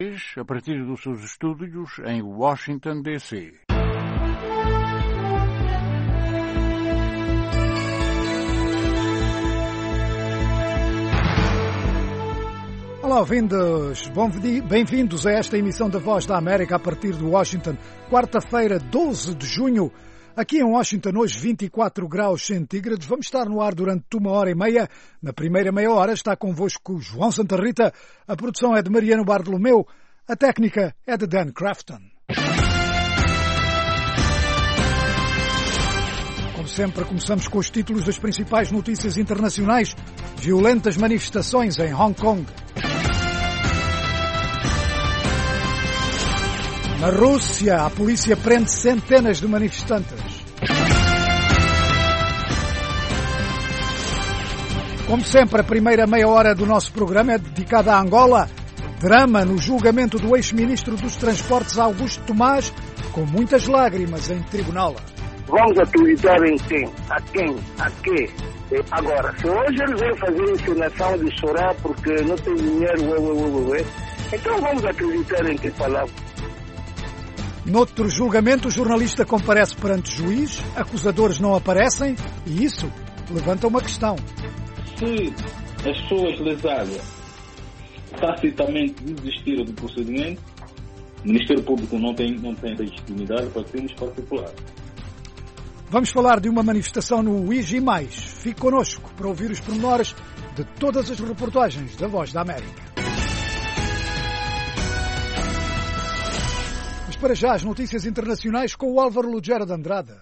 a partir dos seus estúdios em Washington, D.C. Olá, ouvintes. Bem-vindos a esta emissão da Voz da América a partir de Washington. Quarta-feira, 12 de junho. Aqui em Washington, hoje 24 graus centígrados. Vamos estar no ar durante 1h30. Na primeira meia hora está convosco João Santa Rita. A produção é de Mariano Bartolomeu. A técnica é de Dan Crafton. Como sempre, começamos com os títulos das principais notícias internacionais. Violentas manifestações em Hong Kong. Na Rússia, a polícia prende centenas de manifestantes. Como sempre, a primeira meia hora do nosso programa é dedicada à Angola. Drama no julgamento do ex-ministro dos Transportes, Augusto Tomás, com muitas lágrimas em tribunal. Vamos acreditar em quem? A quem? A quê? Agora, se hoje eles vão fazer encenação de chorar porque não tem dinheiro, então vamos acreditar em que palavra? Noutro julgamento, o jornalista comparece perante juiz, acusadores não aparecem e isso levanta uma questão. Se as pessoas lesadas tacitamente desistiram do procedimento, o Ministério Público não tem legitimidade para crimes particulares. Vamos falar de uma manifestação no IGI+. Fique connosco para ouvir os pormenores de todas as reportagens da Voz da América. Mas para já as notícias internacionais com o Álvaro Lugero de Andrade.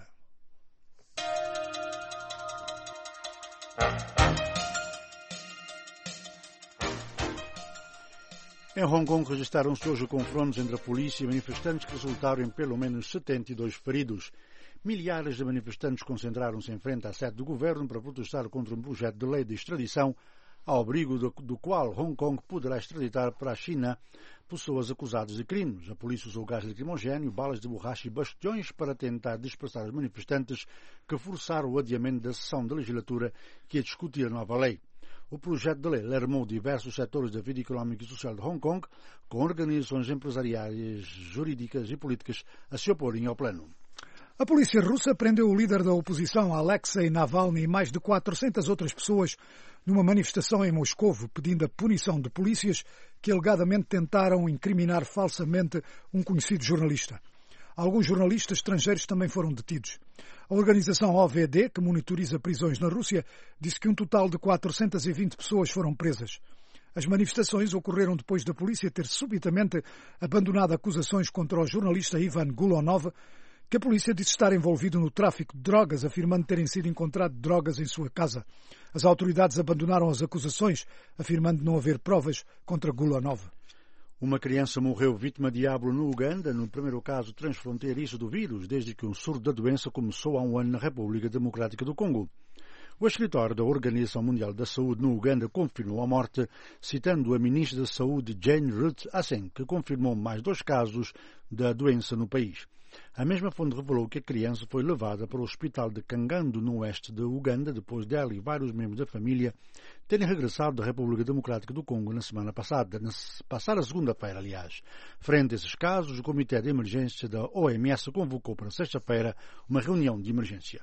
Em Hong Kong registaram-se hoje confrontos entre a polícia e manifestantes que resultaram em pelo menos 72 feridos. Milhares de manifestantes concentraram-se em frente à sede do governo para protestar contra um projeto de lei de extradição, ao abrigo do qual Hong Kong poderá extraditar para a China pessoas acusadas de crimes. A polícia usou gás lacrimogéneo, balas de borracha e bastões para tentar dispersar os manifestantes que forçaram o adiamento da sessão da legislatura que ia discutir a nova lei. O projeto de lei alarmou diversos setores da vida económica e social de Hong Kong, com organizações empresariais, jurídicas e políticas a se oporem ao plano. A polícia russa prendeu o líder da oposição, Alexei Navalny, e mais de 400 outras pessoas numa manifestação em Moscovo, pedindo a punição de polícias que alegadamente tentaram incriminar falsamente um conhecido jornalista. Alguns jornalistas estrangeiros também foram detidos. A organização OVD, que monitoriza prisões na Rússia, disse que um total de 420 pessoas foram presas. As manifestações ocorreram depois da polícia ter subitamente abandonado acusações contra o jornalista Ivan Gulonov, que a polícia disse estar envolvido no tráfico de drogas, afirmando terem sido encontrado drogas em sua casa. As autoridades abandonaram as acusações, afirmando não haver provas contra Gulonov. Uma criança morreu vítima de diabo no Uganda, no primeiro caso transfronteiriço do vírus, desde que o surto da doença começou há um ano na República Democrática do Congo. O escritório da Organização Mundial da Saúde no Uganda confirmou a morte, citando a ministra da Saúde Jane Ruth Aceng, que confirmou mais 2 casos da doença no país. A mesma fonte revelou que a criança foi levada para o hospital de Kangandu, no oeste de Uganda, depois dela e vários membros da família terem regressado da República Democrática do Congo na semana passada, segunda-feira, aliás. Frente a esses casos, o Comitê de Emergência da OMS convocou para sexta-feira uma reunião de emergência.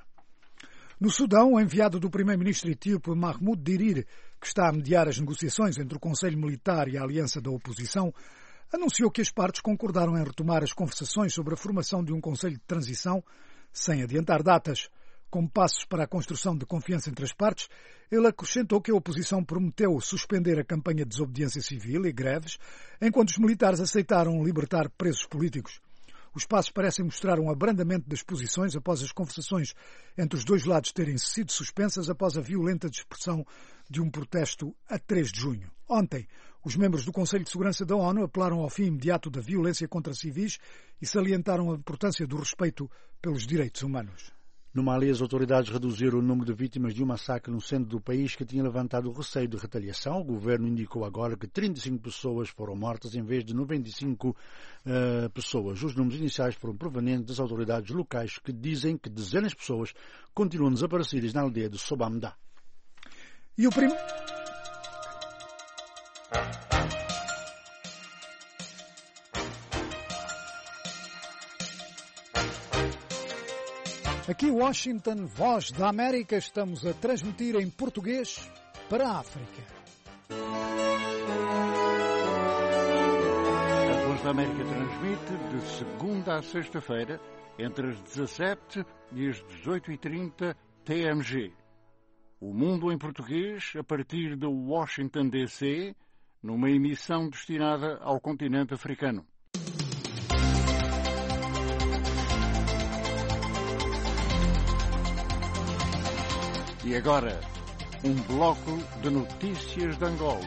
No Sudão, o enviado do primeiro-ministro etíope Mahmoud Dirir, que está a mediar as negociações entre o Conselho Militar e a Aliança da Oposição, anunciou que as partes concordaram em retomar as conversações sobre a formação de um Conselho de Transição, sem adiantar datas. Como passos para a construção de confiança entre as partes, ele acrescentou que a oposição prometeu suspender a campanha de desobediência civil e greves, enquanto os militares aceitaram libertar presos políticos. Os passos parecem mostrar um abrandamento das posições após as conversações entre os dois lados terem sido suspensas após a violenta dispersão de um protesto a 3 de junho. Ontem, os membros do Conselho de Segurança da ONU apelaram ao fim imediato da violência contra civis e salientaram a importância do respeito pelos direitos humanos. No Mali, as autoridades reduziram o número de vítimas de um massacre no centro do país que tinha levantado o receio de retaliação. O governo indicou agora que 35 pessoas foram mortas em vez de 95 pessoas. Os números iniciais foram provenientes das autoridades locais, que dizem que dezenas de pessoas continuam desaparecidas na aldeia de Sobamda. E Aqui Washington, Voz da América, estamos a transmitir em português para a África. A Voz da América transmite de segunda a sexta-feira, entre as 17 e as 18h30 TMG. O Mundo em Português, a partir de Washington, D.C., numa emissão destinada ao continente africano. E agora, um bloco de notícias de Angola.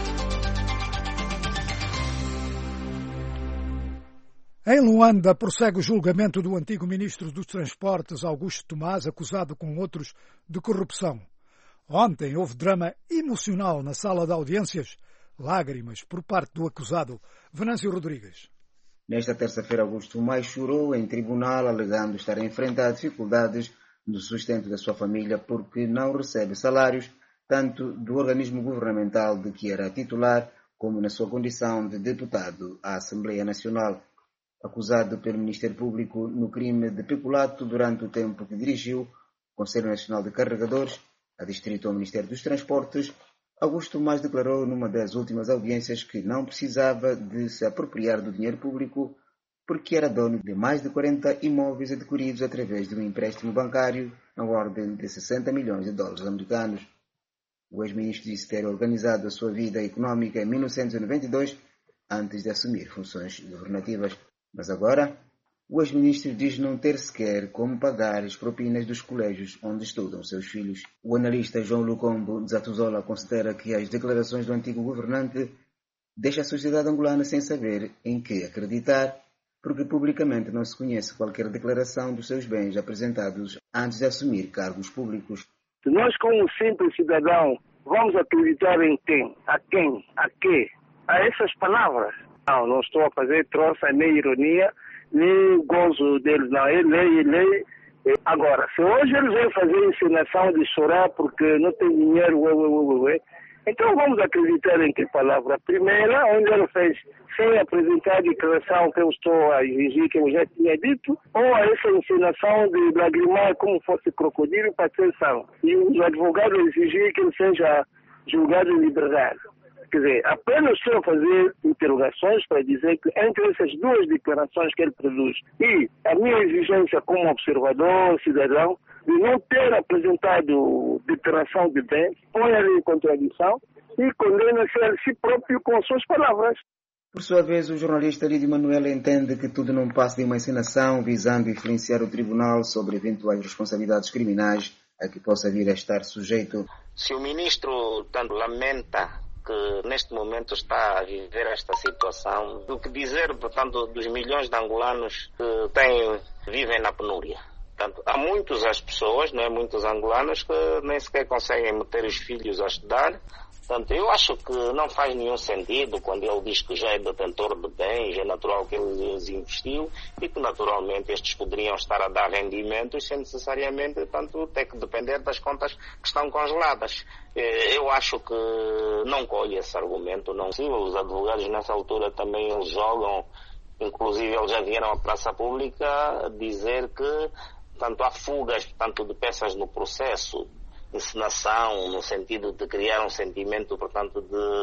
Em Luanda, prossegue o julgamento do antigo ministro dos Transportes, Augusto Tomás, acusado com outros de corrupção. Ontem houve drama emocional na sala de audiências, lágrimas por parte do acusado, Venâncio Rodrigues. Nesta terça-feira, Augusto Tomás chorou em tribunal, alegando estar a enfrentar dificuldades do sustento da sua família porque não recebe salários, tanto do organismo governamental de que era titular, como na sua condição de deputado à Assembleia Nacional. Acusado pelo Ministério Público no crime de peculato durante o tempo que dirigiu o Conselho Nacional de Carregadores, adstrito ao Ministério dos Transportes, Augusto Tomás declarou numa das últimas audiências que não precisava de se apropriar do dinheiro público porque era dono de mais de 40 imóveis adquiridos através de um empréstimo bancário na ordem de 60 milhões de dólares americanos. O ex-ministro disse ter organizado a sua vida econômica em 1992, antes de assumir funções governativas. Mas agora, o ex-ministro diz não ter sequer como pagar as propinas dos colégios onde estudam seus filhos. O analista João Lucombo Zatuzola considera que as declarações do antigo governante deixam a sociedade angolana sem saber em que acreditar, porque publicamente não se conhece qualquer declaração dos seus bens apresentados antes de assumir cargos públicos. Se nós, como simples cidadão, vamos acreditar em quem? A quem? A quê? A essas palavras? Não estou a fazer troça, nem ironia, nem gozo deles, não. É lei. Agora, se hoje eles vêm fazer encenação de chorar porque não tem dinheiro, então vamos acreditar em que palavra? A primeira, onde ele fez sem apresentar a declaração que eu estou a exigir, que eu já tinha dito, ou a essa encenação de lagrimar como fosse crocodilo para ser sangue. E os advogados exigir que ele seja julgado em liberdade. Quer dizer, apenas estou a fazer interrogações para dizer que entre essas duas declarações que ele produz e a minha exigência como observador, cidadão, de não ter apresentado declaração de bens, põe ali em contradição e condena-se a si próprio com suas palavras. Por sua vez, o jornalista Lídio Manuel entende que tudo não passa de uma encenação visando influenciar o tribunal sobre eventuais responsabilidades criminais a que possa vir a estar sujeito. Se o ministro tanto lamenta que neste momento está a viver esta situação, do que dizer, portanto, dos milhões de angolanos que vivem na penúria. Portanto, há muitas pessoas, muitos angolanos, que nem sequer conseguem meter os filhos a estudar. Portanto, eu acho que não faz nenhum sentido quando ele diz que já é detentor de bens, é natural que ele os investiu e que naturalmente estes poderiam estar a dar rendimentos sem necessariamente, portanto, ter que depender das contas que estão congeladas. Eu acho que não colhe esse argumento, não. Os advogados nessa altura também eles jogam, inclusive eles já vieram à praça pública dizer que, portanto, há fugas, portanto, de peças no processo, encenação, no sentido de criar um sentimento, portanto,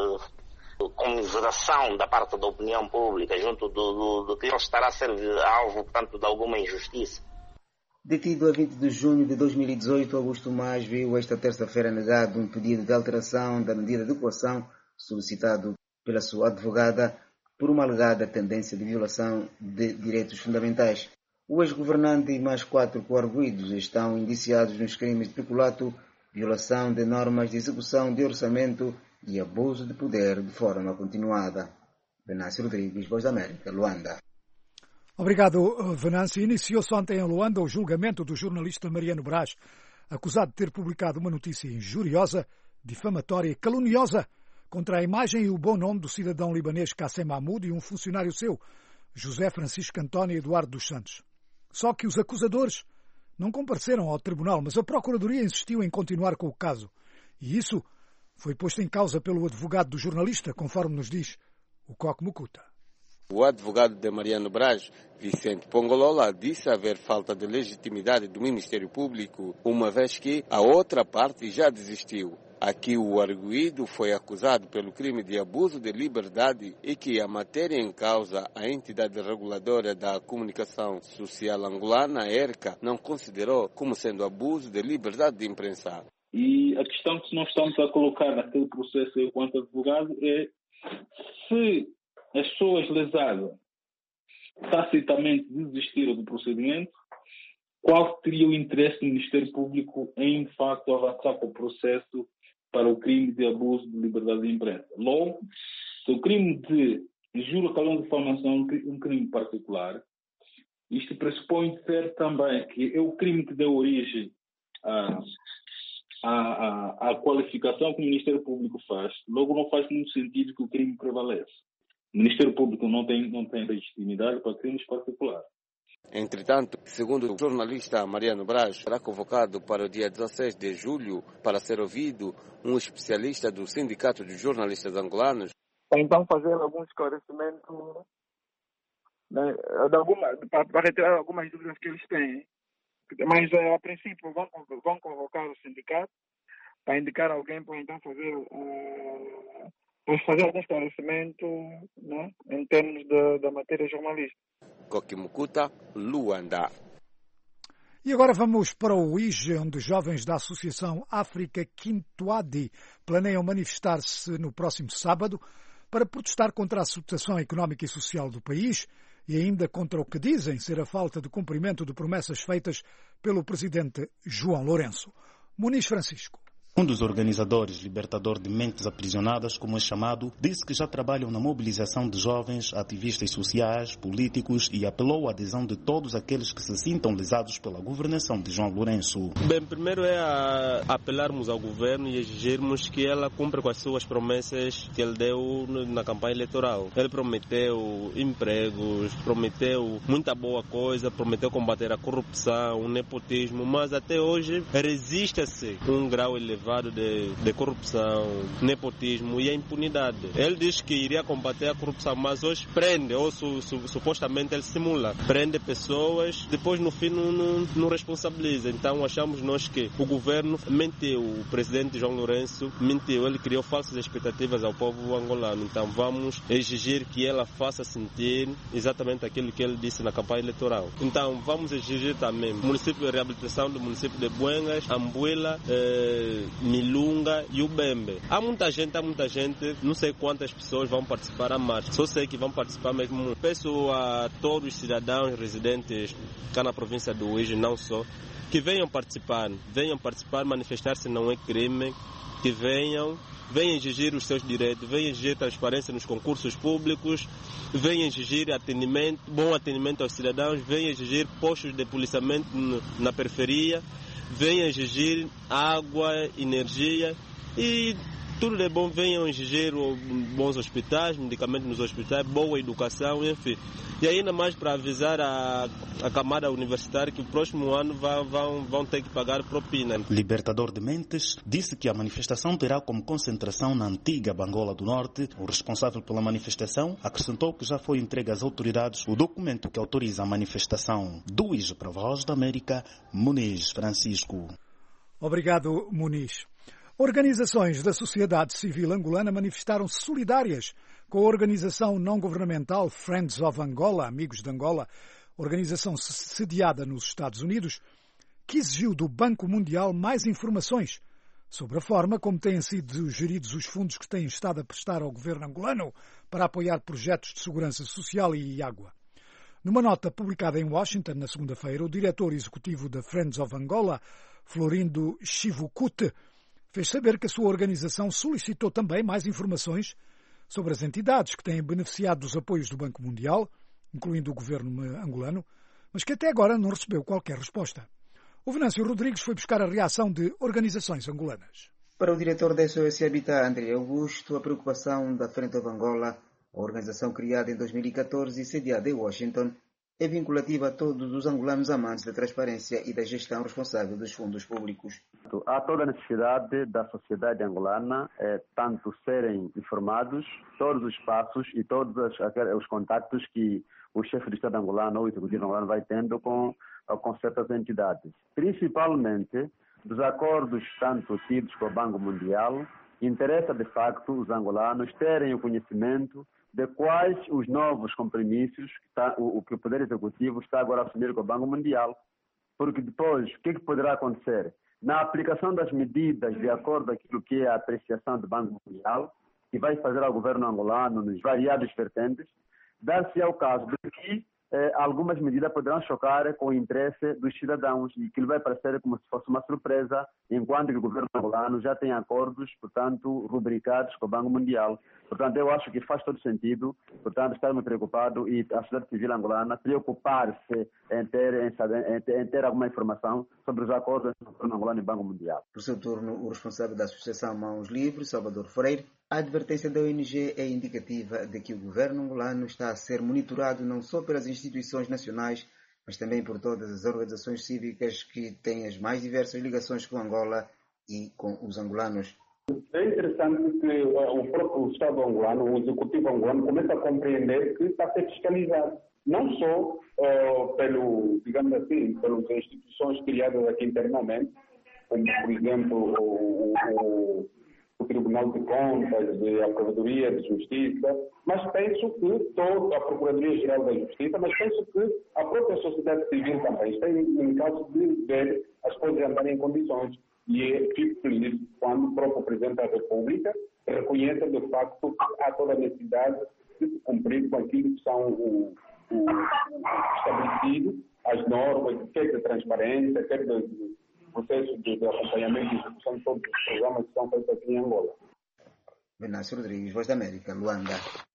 de comiseração da parte da opinião pública, junto do que ele estará a ser alvo, portanto, de alguma injustiça. Detido a 20 de junho de 2018, Augusto Tomás viu esta terça-feira negado um pedido de alteração da medida de coação solicitado pela sua advogada por uma alegada tendência de violação de direitos fundamentais. O ex-governante e mais 4 coarguidos estão indiciados nos crimes de peculato, violação de normas de execução de orçamento e abuso de poder de forma continuada. Venâncio Rodrigues, Voz da América, Luanda. Obrigado, Venâncio. Iniciou-se ontem em Luanda o julgamento do jornalista Mariano Brás, acusado de ter publicado uma notícia injuriosa, difamatória e caluniosa contra a imagem e o bom nome do cidadão libanês Qassem Mahmoud e um funcionário seu, José Francisco António Eduardo dos Santos. Só que os acusadores não compareceram ao tribunal, mas a Procuradoria insistiu em continuar com o caso. E isso foi posto em causa pelo advogado do jornalista, conforme nos diz o Coque Mucuta. O advogado de Mariano Braz, Vicente Pongolola, disse haver falta de legitimidade do Ministério Público, uma vez que a outra parte já desistiu. Aqui o arguido foi acusado pelo crime de abuso de liberdade e que a matéria em causa, a entidade reguladora da comunicação social angolana, ERCA, não considerou como sendo abuso de liberdade de imprensa. E a questão que nós estamos a colocar naquele processo enquanto advogado é se as pessoas lesadas tacitamente desistiram do procedimento, qual seria o interesse do Ministério Público em, de facto, avançar com o processo para o crime de abuso de liberdade de imprensa. Logo, se o crime de injúria, calúnia e difamação é um crime particular, isto pressupõe ser também que é o crime que deu origem à qualificação que o Ministério Público faz. Logo, não faz muito sentido que o crime prevalece. O Ministério Público não tem legitimidade para crimes particulares. Entretanto, segundo o jornalista Mariano Braz, será convocado para o dia 16 de julho para ser ouvido um especialista do Sindicato de Jornalistas Angolanos. Então fazer algum esclarecimento, né, para retirar algumas dúvidas que eles têm. Mas, a princípio, vão convocar o sindicato para indicar alguém para então fazer algum esclarecimento, né, em termos da matéria jornalística. Kokimukuta, Luanda. E agora vamos para o IJE, onde jovens da Associação África Quintuadi planeiam manifestar-se no próximo sábado para protestar contra a situação económica e social do país e ainda contra o que dizem ser a falta de cumprimento de promessas feitas pelo presidente João Lourenço. Muniz Francisco. Um dos organizadores, libertador de mentes aprisionadas, como é chamado, disse que já trabalham na mobilização de jovens, ativistas sociais, políticos e apelou à adesão de todos aqueles que se sintam lesados pela governação de João Lourenço. Bem, primeiro é apelarmos ao governo e exigirmos que ela cumpra com as suas promessas que ele deu na campanha eleitoral. Ele prometeu empregos, prometeu muita boa coisa, prometeu combater a corrupção, o nepotismo, mas até hoje resiste-se um grau elevado de corrupção, nepotismo e a impunidade. Ele diz que iria combater a corrupção, mas hoje prende, ou supostamente ele simula, prende pessoas, depois no fim não responsabiliza. Então achamos nós que o governo mentiu, o presidente João Lourenço mentiu, ele criou falsas expectativas ao povo angolano. Então vamos exigir que ela faça sentir exatamente aquilo que ele disse na campanha eleitoral. Então vamos exigir também município de reabilitação do município de Buengas, Ambuila, Milunga e Ubembe. Há muita gente, não sei quantas pessoas vão participar à marcha, só sei que vão participar mesmo. Peço a todos os cidadãos residentes cá na província do Uíge, não só, que venham participar, manifestar-se não é crime, que venham exigir os seus direitos, venham exigir transparência nos concursos públicos, venham exigir bom atendimento aos cidadãos, venham exigir postos de policiamento na periferia, venham exigir água, energia e tudo de bom, venham exigir bons hospitais, medicamentos nos hospitais, boa educação, enfim. E ainda mais para avisar a camada universitária que o próximo ano vão ter que pagar propina. Libertador de mentes disse que a manifestação terá como concentração na antiga Bangola do Norte. O responsável pela manifestação acrescentou que já foi entregue às autoridades o documento que autoriza a manifestação. Do IJE para a Voz da América, Muniz Francisco. Obrigado, Muniz. Organizações da sociedade civil angolana manifestaram-se solidárias com a organização não-governamental Friends of Angola, Amigos de Angola, organização sediada nos Estados Unidos, que exigiu do Banco Mundial mais informações sobre a forma como têm sido geridos os fundos que têm estado a prestar ao governo angolano para apoiar projetos de segurança social e água. Numa nota publicada em Washington na segunda-feira, o diretor executivo da Friends of Angola, Florindo Chivukute, fez saber que a sua organização solicitou também mais informações sobre as entidades que têm beneficiado dos apoios do Banco Mundial, incluindo o governo angolano, mas que até agora não recebeu qualquer resposta. O Venâncio Rodrigues foi buscar a reação de organizações angolanas. Para o diretor da SOS Habitat, André Augusto, a preocupação da Frente of Angola, a organização criada em 2014 e sediada em Washington, é vinculativa a todos os angolanos amantes da transparência e da gestão responsável dos fundos públicos. Há toda a necessidade da sociedade angolana tanto serem informados, todos os passos e todos os contactos que o chefe do Estado angolano ou o executivo angolano vai tendo com certas entidades. Principalmente dos acordos tanto tidos com o Banco Mundial, interessa de facto os angolanos terem o conhecimento de quais os novos compromissos que o Poder Executivo está agora a assumir com o Banco Mundial. Porque depois, o que poderá acontecer? Na aplicação das medidas de acordo com aquilo que é a apreciação do Banco Mundial, que vai fazer ao governo angolano nos variados vertentes, dar-se ao caso de que algumas medidas poderão chocar com o interesse dos cidadãos e que vai parecer como se fosse uma surpresa, enquanto que o governo angolano já tem acordos, portanto, rubricados com o Banco Mundial. Portanto, eu acho que faz todo sentido, portanto, estarmos preocupados e a sociedade civil angolana preocupar-se em ter alguma informação sobre os acordos entre o governo angolano e o Banco Mundial. Por seu turno, o responsável da Associação Mãos Livres, Salvador Freire, a advertência da ONG é indicativa de que o governo angolano está a ser monitorado não só pelas instituições nacionais, mas também por todas as organizações cívicas que têm as mais diversas ligações com Angola e com os angolanos. É interessante que o próprio Estado angolano, o Executivo angolano, começa a compreender que está a ser fiscalizado. Não só digamos assim, pelas instituições criadas aqui internamente, como, por exemplo, o Tribunal de Contas, a Procuradoria de Justiça, mas penso que toda a Procuradoria-Geral da Justiça, mas penso que a própria sociedade civil também está em caso de ver as coisas andarem em condições. E fico feliz quando o próprio Presidente da República reconhece de facto que há toda a necessidade de se cumprir com aquilo que são estabelecido, as normas, quer de transparência, quer de processo de acompanhamento e execução de todos os programas que são feitos aqui em Angola. Venâncio Rodrigues, Voz da América, Luanda.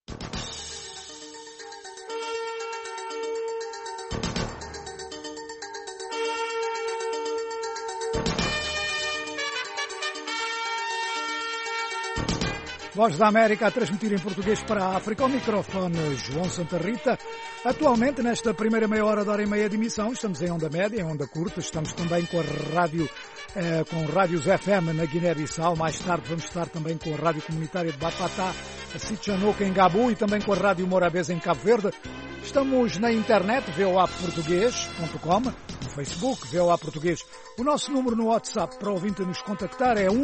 Voz da América a transmitir em português para a África. Ao microfone, João Santa Rita. Atualmente, nesta primeira meia hora, da hora e meia de emissão, estamos em onda média, em onda curta. Estamos também com rádios FM na Guiné-Bissau. Mais tarde vamos estar também com a Rádio Comunitária de Batata, a Sitchanoka em Gabu e também com a Rádio Morabeza em Cabo Verde. Estamos na internet, voaportuguês.com, no Facebook, VOA Português. O nosso número no WhatsApp para o ouvinte nos contactar é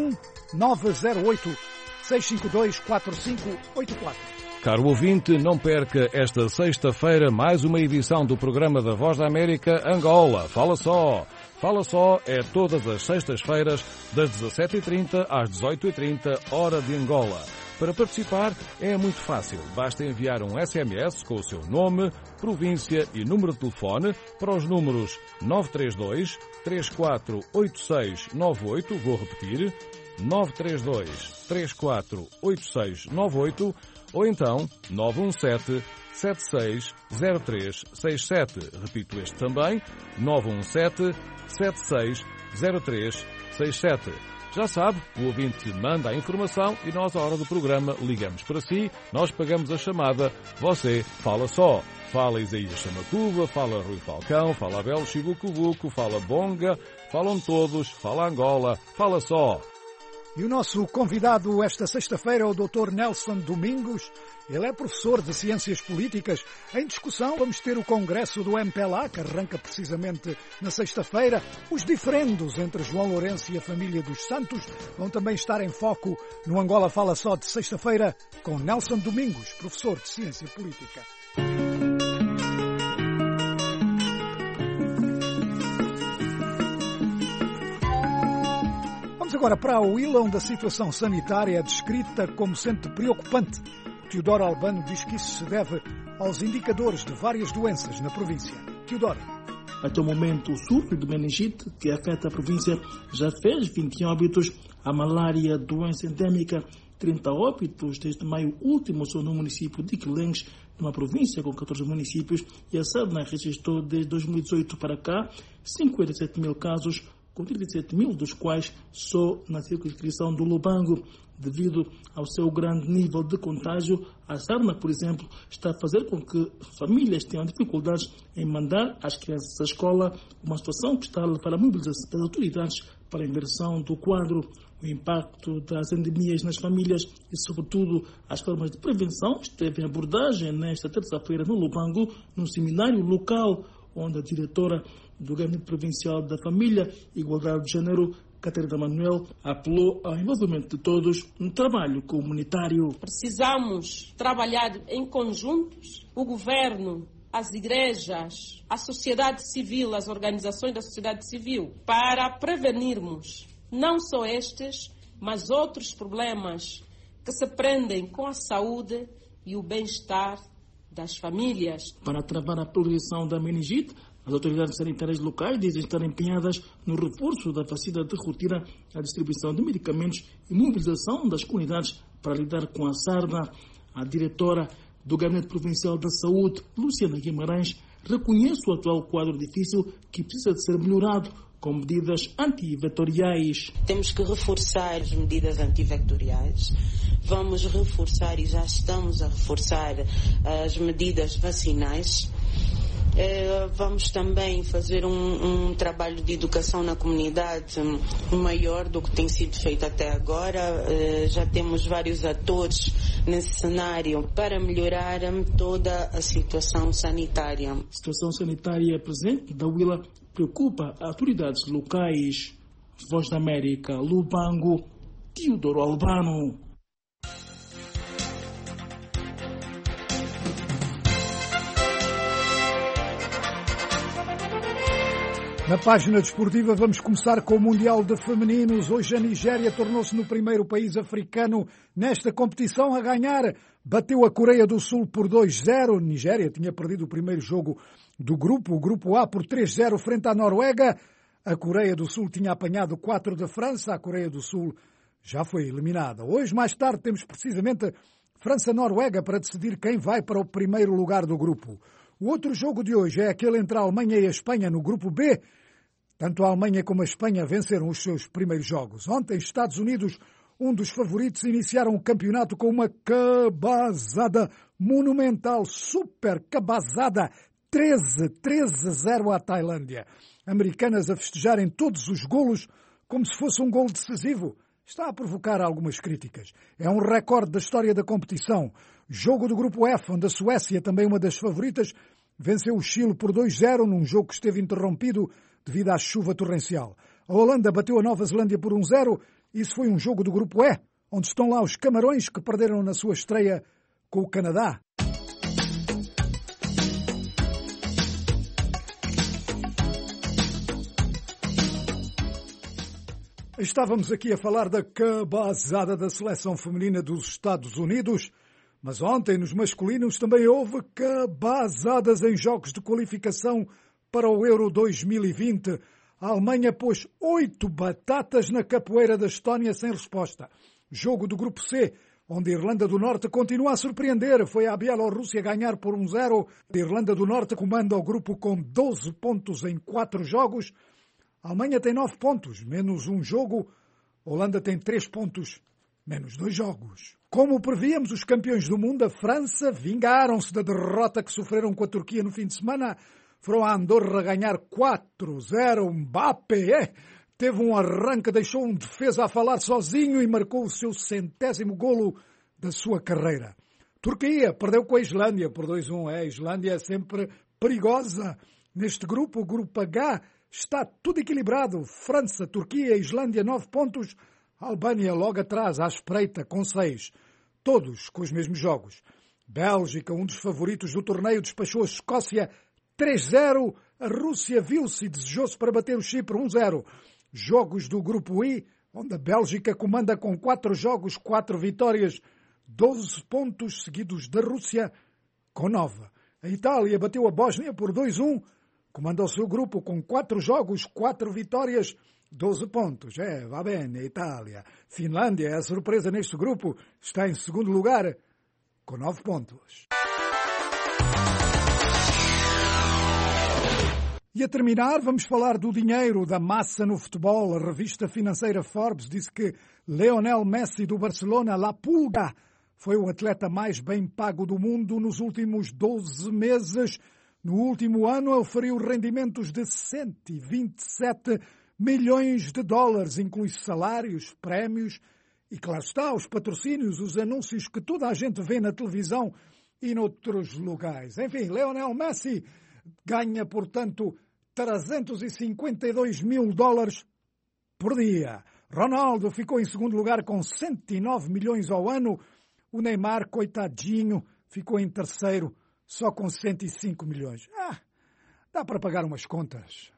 1-908-652-4584. Caro ouvinte, não perca esta sexta-feira mais uma edição do programa da Voz da América Angola. Fala só! Fala só é todas as sextas-feiras, das 17h30 às 18h30, hora de Angola. Para participar é muito fácil. Basta enviar um SMS com o seu nome, província e número de telefone para os números 932 348698, vou repetir, 932 348698, ou então 917 760367. Repito este também, 917 760367. Já sabe, o ouvinte manda a informação e nós, à hora do programa, ligamos para si, nós pagamos a chamada, você fala só. Fala Isaías Chamacuba, fala Rui Falcão, fala Abel Chibucubuco, fala Bonga, falam todos, fala Angola, fala só. E o nosso convidado esta sexta-feira é o Dr. Nelson Domingos. Ele é professor de Ciências Políticas. Em discussão vamos ter o congresso do MPLA, que arranca precisamente na sexta-feira. Os diferendos entre João Lourenço e a família dos Santos vão também estar em foco no Angola Fala Só de sexta-feira com Nelson Domingos, professor de Ciência Política. Agora para a Huila, onde a situação sanitária é descrita como sendo preocupante. Teodoro Albano diz que isso se deve aos indicadores de várias doenças na província. Teodoro. Até o momento, o surto de meningite, que afeta a província, já fez 21 óbitos. A malária, doença endêmica, 30 óbitos desde maio último só no município de Quilengues, numa província com 14 municípios, e a SADNA registrou desde 2018 para cá 57 mil casos, com 37 mil, dos quais só na circunscrição do Lubango. Devido ao seu grande nível de contágio, a sarna, por exemplo, está a fazer com que famílias tenham dificuldades em mandar as crianças à escola, uma situação que está a levar a mobilização das autoridades para a inversão do quadro. O impacto das endemias nas famílias e, sobretudo, as formas de prevenção esteve em abordagem nesta terça-feira no Lubango, num seminário local, onde a diretora do Gabinete Provincial da Família e Igualdade de Gênero, Catarina Manuel, apelou ao envolvimento de todos no trabalho comunitário. Precisamos trabalhar em conjuntos, o governo, as igrejas, a sociedade civil, as organizações da sociedade civil, para prevenirmos não só estes, mas outros problemas que se prendem com a saúde e o bem-estar das famílias. Para travar a progressão da meningite, as autoridades sanitárias locais dizem estar empenhadas no reforço da vacina de rotina, a distribuição de medicamentos e mobilização das comunidades para lidar com a sarna. A diretora do Gabinete Provincial da Saúde, Luciana Guimarães, reconhece o atual quadro difícil que precisa de ser melhorado com medidas antivectoriais. Temos que reforçar as medidas antivectoriais. Vamos reforçar e já estamos a reforçar as medidas vacinais. Vamos também fazer um trabalho de educação na comunidade maior do que tem sido feito até agora. Já temos vários atores nesse cenário para melhorar toda a situação sanitária. A situação sanitária presente da Huila preocupa autoridades locais. Voz da América, Lubango, Teodoro Albano. Na página desportiva vamos começar com o Mundial de Femininos. Hoje a Nigéria tornou-se no primeiro país africano nesta competição a ganhar. Bateu a Coreia do Sul por 2-0. A Nigéria tinha perdido o primeiro jogo do grupo, o grupo A, por 3-0 frente à Noruega. A Coreia do Sul tinha apanhado 4 da França. A Coreia do Sul já foi eliminada. Hoje, mais tarde, temos precisamente França-Noruega para decidir quem vai para o primeiro lugar do grupo. O outro jogo de hoje é aquele entre a Alemanha e a Espanha no grupo B. Tanto a Alemanha como a Espanha venceram os seus primeiros jogos. Ontem, Estados Unidos, um dos favoritos, iniciaram o campeonato com uma cabazada monumental, super cabazada, 13-0 à Tailândia. Americanas a festejarem todos os golos como se fosse um golo decisivo. Está a provocar algumas críticas. É um recorde da história da competição. Jogo do grupo F, onde a Suécia, também uma das favoritas, venceu o Chile por 2-0 num jogo que esteve interrompido devido à chuva torrencial. A Holanda bateu a Nova Zelândia por 1-0. Isso foi um jogo do grupo E, onde estão lá os Camarões, que perderam na sua estreia com o Canadá. Estávamos aqui a falar da cabazada da seleção feminina dos Estados Unidos, mas ontem nos masculinos também houve cabazadas em jogos de qualificação para o Euro 2020. A Alemanha pôs 8 batatas na capoeira da Estónia sem resposta. Jogo do grupo C, onde a Irlanda do Norte continua a surpreender. Foi a Bielorrússia ganhar por 1-0. A Irlanda do Norte comanda o grupo com 12 pontos em 4 jogos. A Alemanha tem 9 pontos, menos um jogo. A Holanda tem 3 pontos, menos 2 jogos. Como prevíamos, os campeões do mundo, a França, vingaram-se da derrota que sofreram com a Turquia no fim de semana. Foram a Andorra ganhar 4-0. Mbappé teve um arranque, deixou um defesa a falar sozinho e marcou o seu 100º golo da sua carreira. Turquia perdeu com a Islândia por 2-1. A Islândia é sempre perigosa. Neste grupo, o grupo H, está tudo equilibrado. França, Turquia, Islândia, 9 pontos. Albânia logo atrás, à espreita, com 6. Todos com os mesmos jogos. Bélgica, um dos favoritos do torneio, despachou a Escócia 3-0. A Rússia viu-se e desejou-se para bater o Chipre 1-0. Jogos do grupo I, onde a Bélgica comanda com 4 jogos, 4 vitórias, 12 pontos, seguidos da Rússia com 9. A Itália bateu a Bósnia por 2-1. Comanda o seu grupo com 4 jogos, 4 vitórias, 12 pontos. Vá bem, a Itália. Finlândia é a surpresa neste grupo. Está em segundo lugar com 9 pontos. E a terminar, vamos falar do dinheiro, da massa no futebol. A revista financeira Forbes disse que Lionel Messi do Barcelona, La Pulga, foi o atleta mais bem pago do mundo nos últimos 12 meses. No último ano, ele faria rendimentos de 127 milhões de dólares, inclui salários, prémios e, claro está, os patrocínios, os anúncios que toda a gente vê na televisão e noutros lugares. Enfim, Lionel Messi ganha, portanto, 352 mil dólares por dia. Ronaldo ficou em segundo lugar com 109 milhões ao ano. O Neymar, coitadinho, ficou em terceiro só com 105 milhões. Dá para pagar umas contas.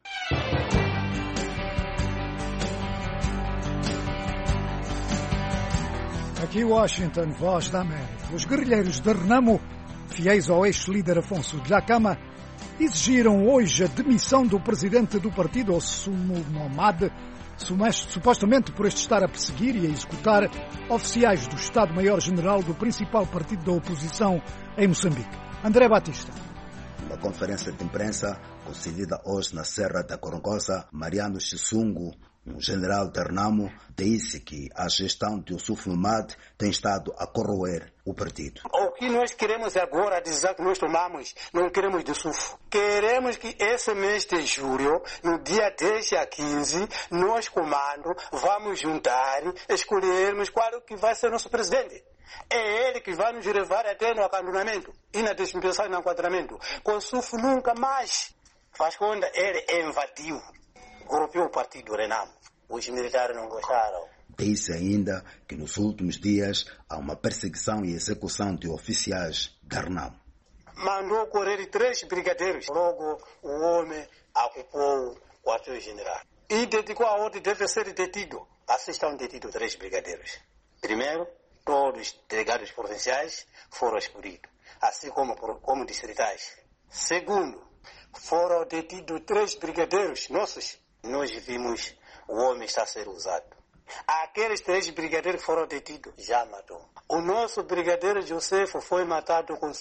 Aqui Washington, Voz da América. Os guerrilheiros de Renamo, fiéis ao ex-líder Afonso Dhlakama, exigiram hoje a demissão do presidente do partido, Ousmane Momad, supostamente por este estar a perseguir e a executar oficiais do Estado-Maior-General do principal partido da oposição em Moçambique. André Batista. Numa conferência de imprensa concedida hoje na Serra da Corongosa, Mariano Chisungu, um general de Renamo, disse que a gestão de Yusuf Momad tem estado a corroer o partido. O que nós queremos agora, a decisão que nós tomamos, não queremos de Yusuf. Queremos que esse mês de julho, no dia 10 a 15, nós, comando, vamos juntar, escolhermos qual que vai ser nosso presidente. É ele que vai nos levar até no acantonamento e na dispensação e no enquadramento. Com Yusuf nunca mais. Faz conta, ele invadiu. Golpeou o partido Renamo. Os militares não gostaram. Disse ainda que nos últimos dias há uma perseguição e execução de oficiais da Renamo. Mandou correr 3 brigadeiros. Logo o homem ocupou o quartel-general. E dedicou a ordem, deve ser detido. Assim estão detidos 3 brigadeiros. Primeiro, todos os delegados provinciais foram escolhidos, assim como distritais. Segundo, foram detidos 3 brigadeiros nossos. Nós vimos o homem está a ser usado. Aqueles 3 brigadeiros que foram detidos já matou. O nosso brigadeiro Josefo foi matado com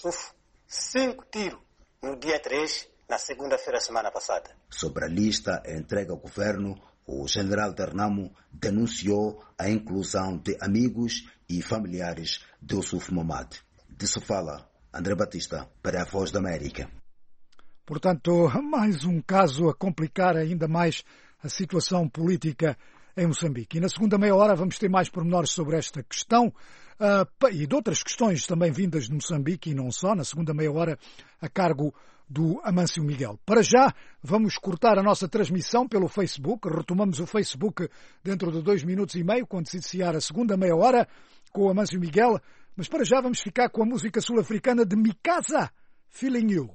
5 tiros no dia 3, na segunda-feira, semana passada. Sobre a lista entregue ao governo, o general de Renamo denunciou a inclusão de amigos e familiares de Yusuf Momad. Disso fala André Batista para a Voz da América. Portanto, mais um caso a complicar ainda mais a situação política em Moçambique. E na segunda meia hora vamos ter mais pormenores sobre esta questão e de outras questões também vindas de Moçambique e não só, na segunda meia hora a cargo do Amâncio Miguel. Para já, vamos cortar a nossa transmissão pelo Facebook. Retomamos o Facebook dentro de 2 minutos e meio, quando se iniciar a segunda meia hora com o Amâncio Miguel. Mas para já vamos ficar com a música sul-africana de Mikasa, Feeling You.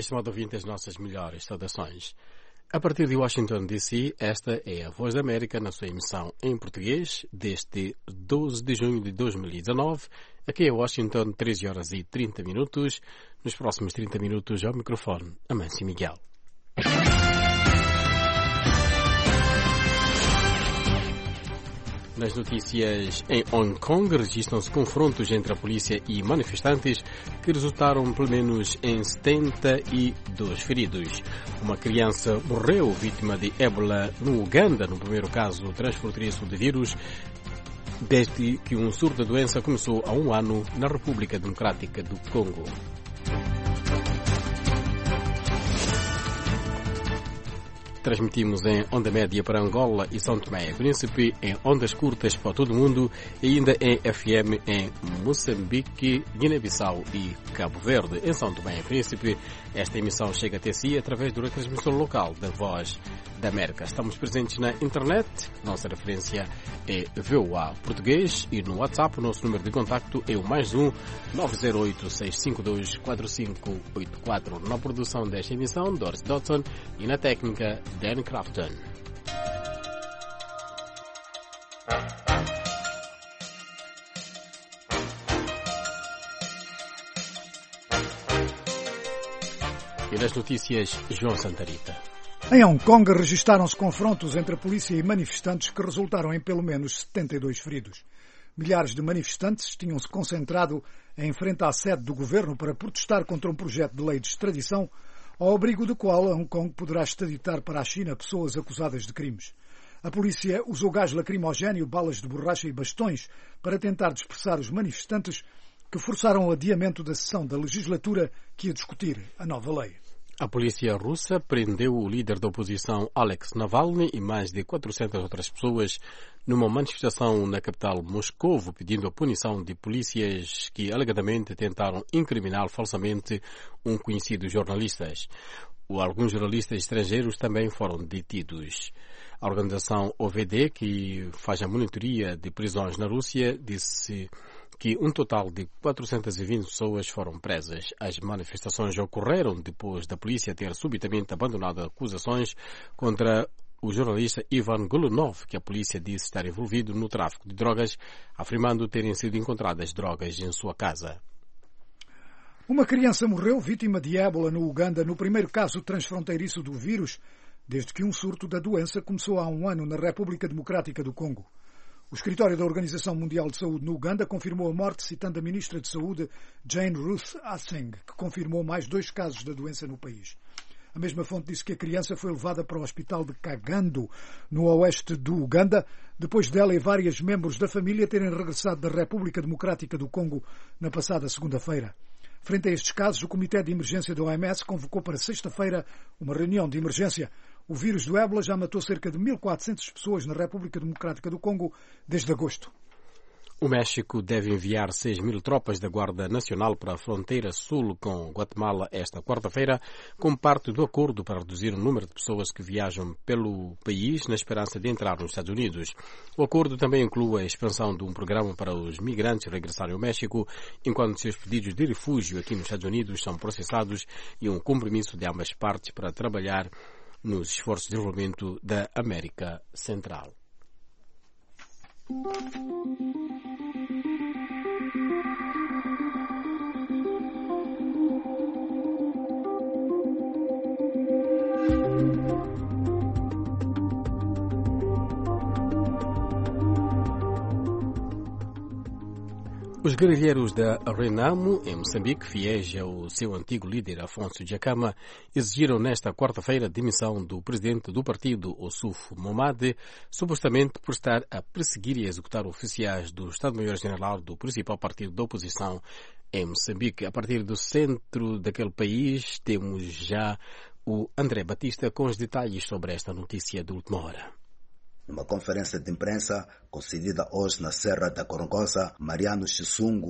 Estimado ouvinte, as nossas melhores saudações. A partir de Washington, D.C., esta é a Voz da América na sua emissão em português desde 12 de junho de 2019. Aqui em Washington, 13 horas e 30 minutos. Nos próximos 30 minutos, ao microfone, Amâncio Miguel. Nas notícias, em Hong Kong registram-se confrontos entre a polícia e manifestantes que resultaram pelo menos em 72 feridos. Uma criança morreu vítima de ébola no Uganda, no primeiro caso transfronteiriço de vírus, desde que um surto da doença começou há um ano na República Democrática do Congo. Transmitimos em onda média para Angola e São Tomé e Príncipe, em ondas curtas para todo o mundo e ainda em FM em Moçambique, Guiné-Bissau e Cabo Verde. Em São Tomé e Príncipe, esta emissão chega até si através da transmissão local da Voz da América. Estamos presentes na internet, nossa referência é VOA Português e no WhatsApp o nosso número de contacto é o +1 908 652 4584. Na produção desta emissão, Doris Dodson e na técnica, Dan Crafton. E nas notícias, João Santarita. Em Hong Kong registaram-se confrontos entre a polícia e manifestantes que resultaram em pelo menos 72 feridos. Milhares de manifestantes tinham-se concentrado em frente à sede do governo para protestar contra um projeto de lei de extradição, ao abrigo do qual Hong Kong poderá extraditar para a China pessoas acusadas de crimes. A polícia usou gás lacrimogéneo, balas de borracha e bastões para tentar dispersar os manifestantes que forçaram o adiamento da sessão da legislatura que ia discutir a nova lei. A polícia russa prendeu o líder da oposição Alex Navalny e mais de 400 outras pessoas numa manifestação na capital Moscovo, pedindo a punição de polícias que alegadamente tentaram incriminar falsamente um conhecido jornalista. Alguns jornalistas estrangeiros também foram detidos. A organização OVD, que faz a monitoria de prisões na Rússia, disse que um total de 420 pessoas foram presas. As manifestações ocorreram depois da polícia ter subitamente abandonado acusações contra o jornalista Ivan Golunov, que a polícia disse estar envolvido no tráfico de drogas, afirmando terem sido encontradas drogas em sua casa. Uma criança morreu vítima de ébola no Uganda no primeiro caso transfronteiriço do vírus, desde que um surto da doença começou há um ano na República Democrática do Congo. O escritório da Organização Mundial de Saúde no Uganda confirmou a morte, citando a ministra de Saúde, Jane Ruth Aceng, que confirmou mais 2 casos da doença no país. A mesma fonte disse que a criança foi levada para o hospital de Kagando, no oeste do Uganda, depois dela e vários membros da família terem regressado da República Democrática do Congo na passada segunda-feira. Frente a estes casos, o Comitê de Emergência da OMS convocou para sexta-feira uma reunião de emergência. O vírus do ébola já matou cerca de 1.400 pessoas na República Democrática do Congo desde agosto. O México deve enviar 6.000 tropas da Guarda Nacional para a fronteira sul com Guatemala esta quarta-feira, como parte do acordo para reduzir o número de pessoas que viajam pelo país na esperança de entrar nos Estados Unidos. O acordo também inclui a expansão de um programa para os migrantes regressarem ao México, enquanto seus pedidos de refúgio aqui nos Estados Unidos são processados, e um compromisso de ambas partes para trabalhar nos esforços de desenvolvimento da América Central. Os guerrilheiros da Renamo, em Moçambique, fiéis ao seu antigo líder Afonso Dhlakama, exigiram nesta quarta-feira a demissão do presidente do partido, Ossuf Momade, supostamente por estar a perseguir e executar oficiais do Estado-Maior-General do principal partido da oposição em Moçambique. A partir do centro daquele país, temos já o André Batista com os detalhes sobre esta notícia de última hora. Numa conferência de imprensa concedida hoje na Serra da Corongosa, Mariano Chisungu,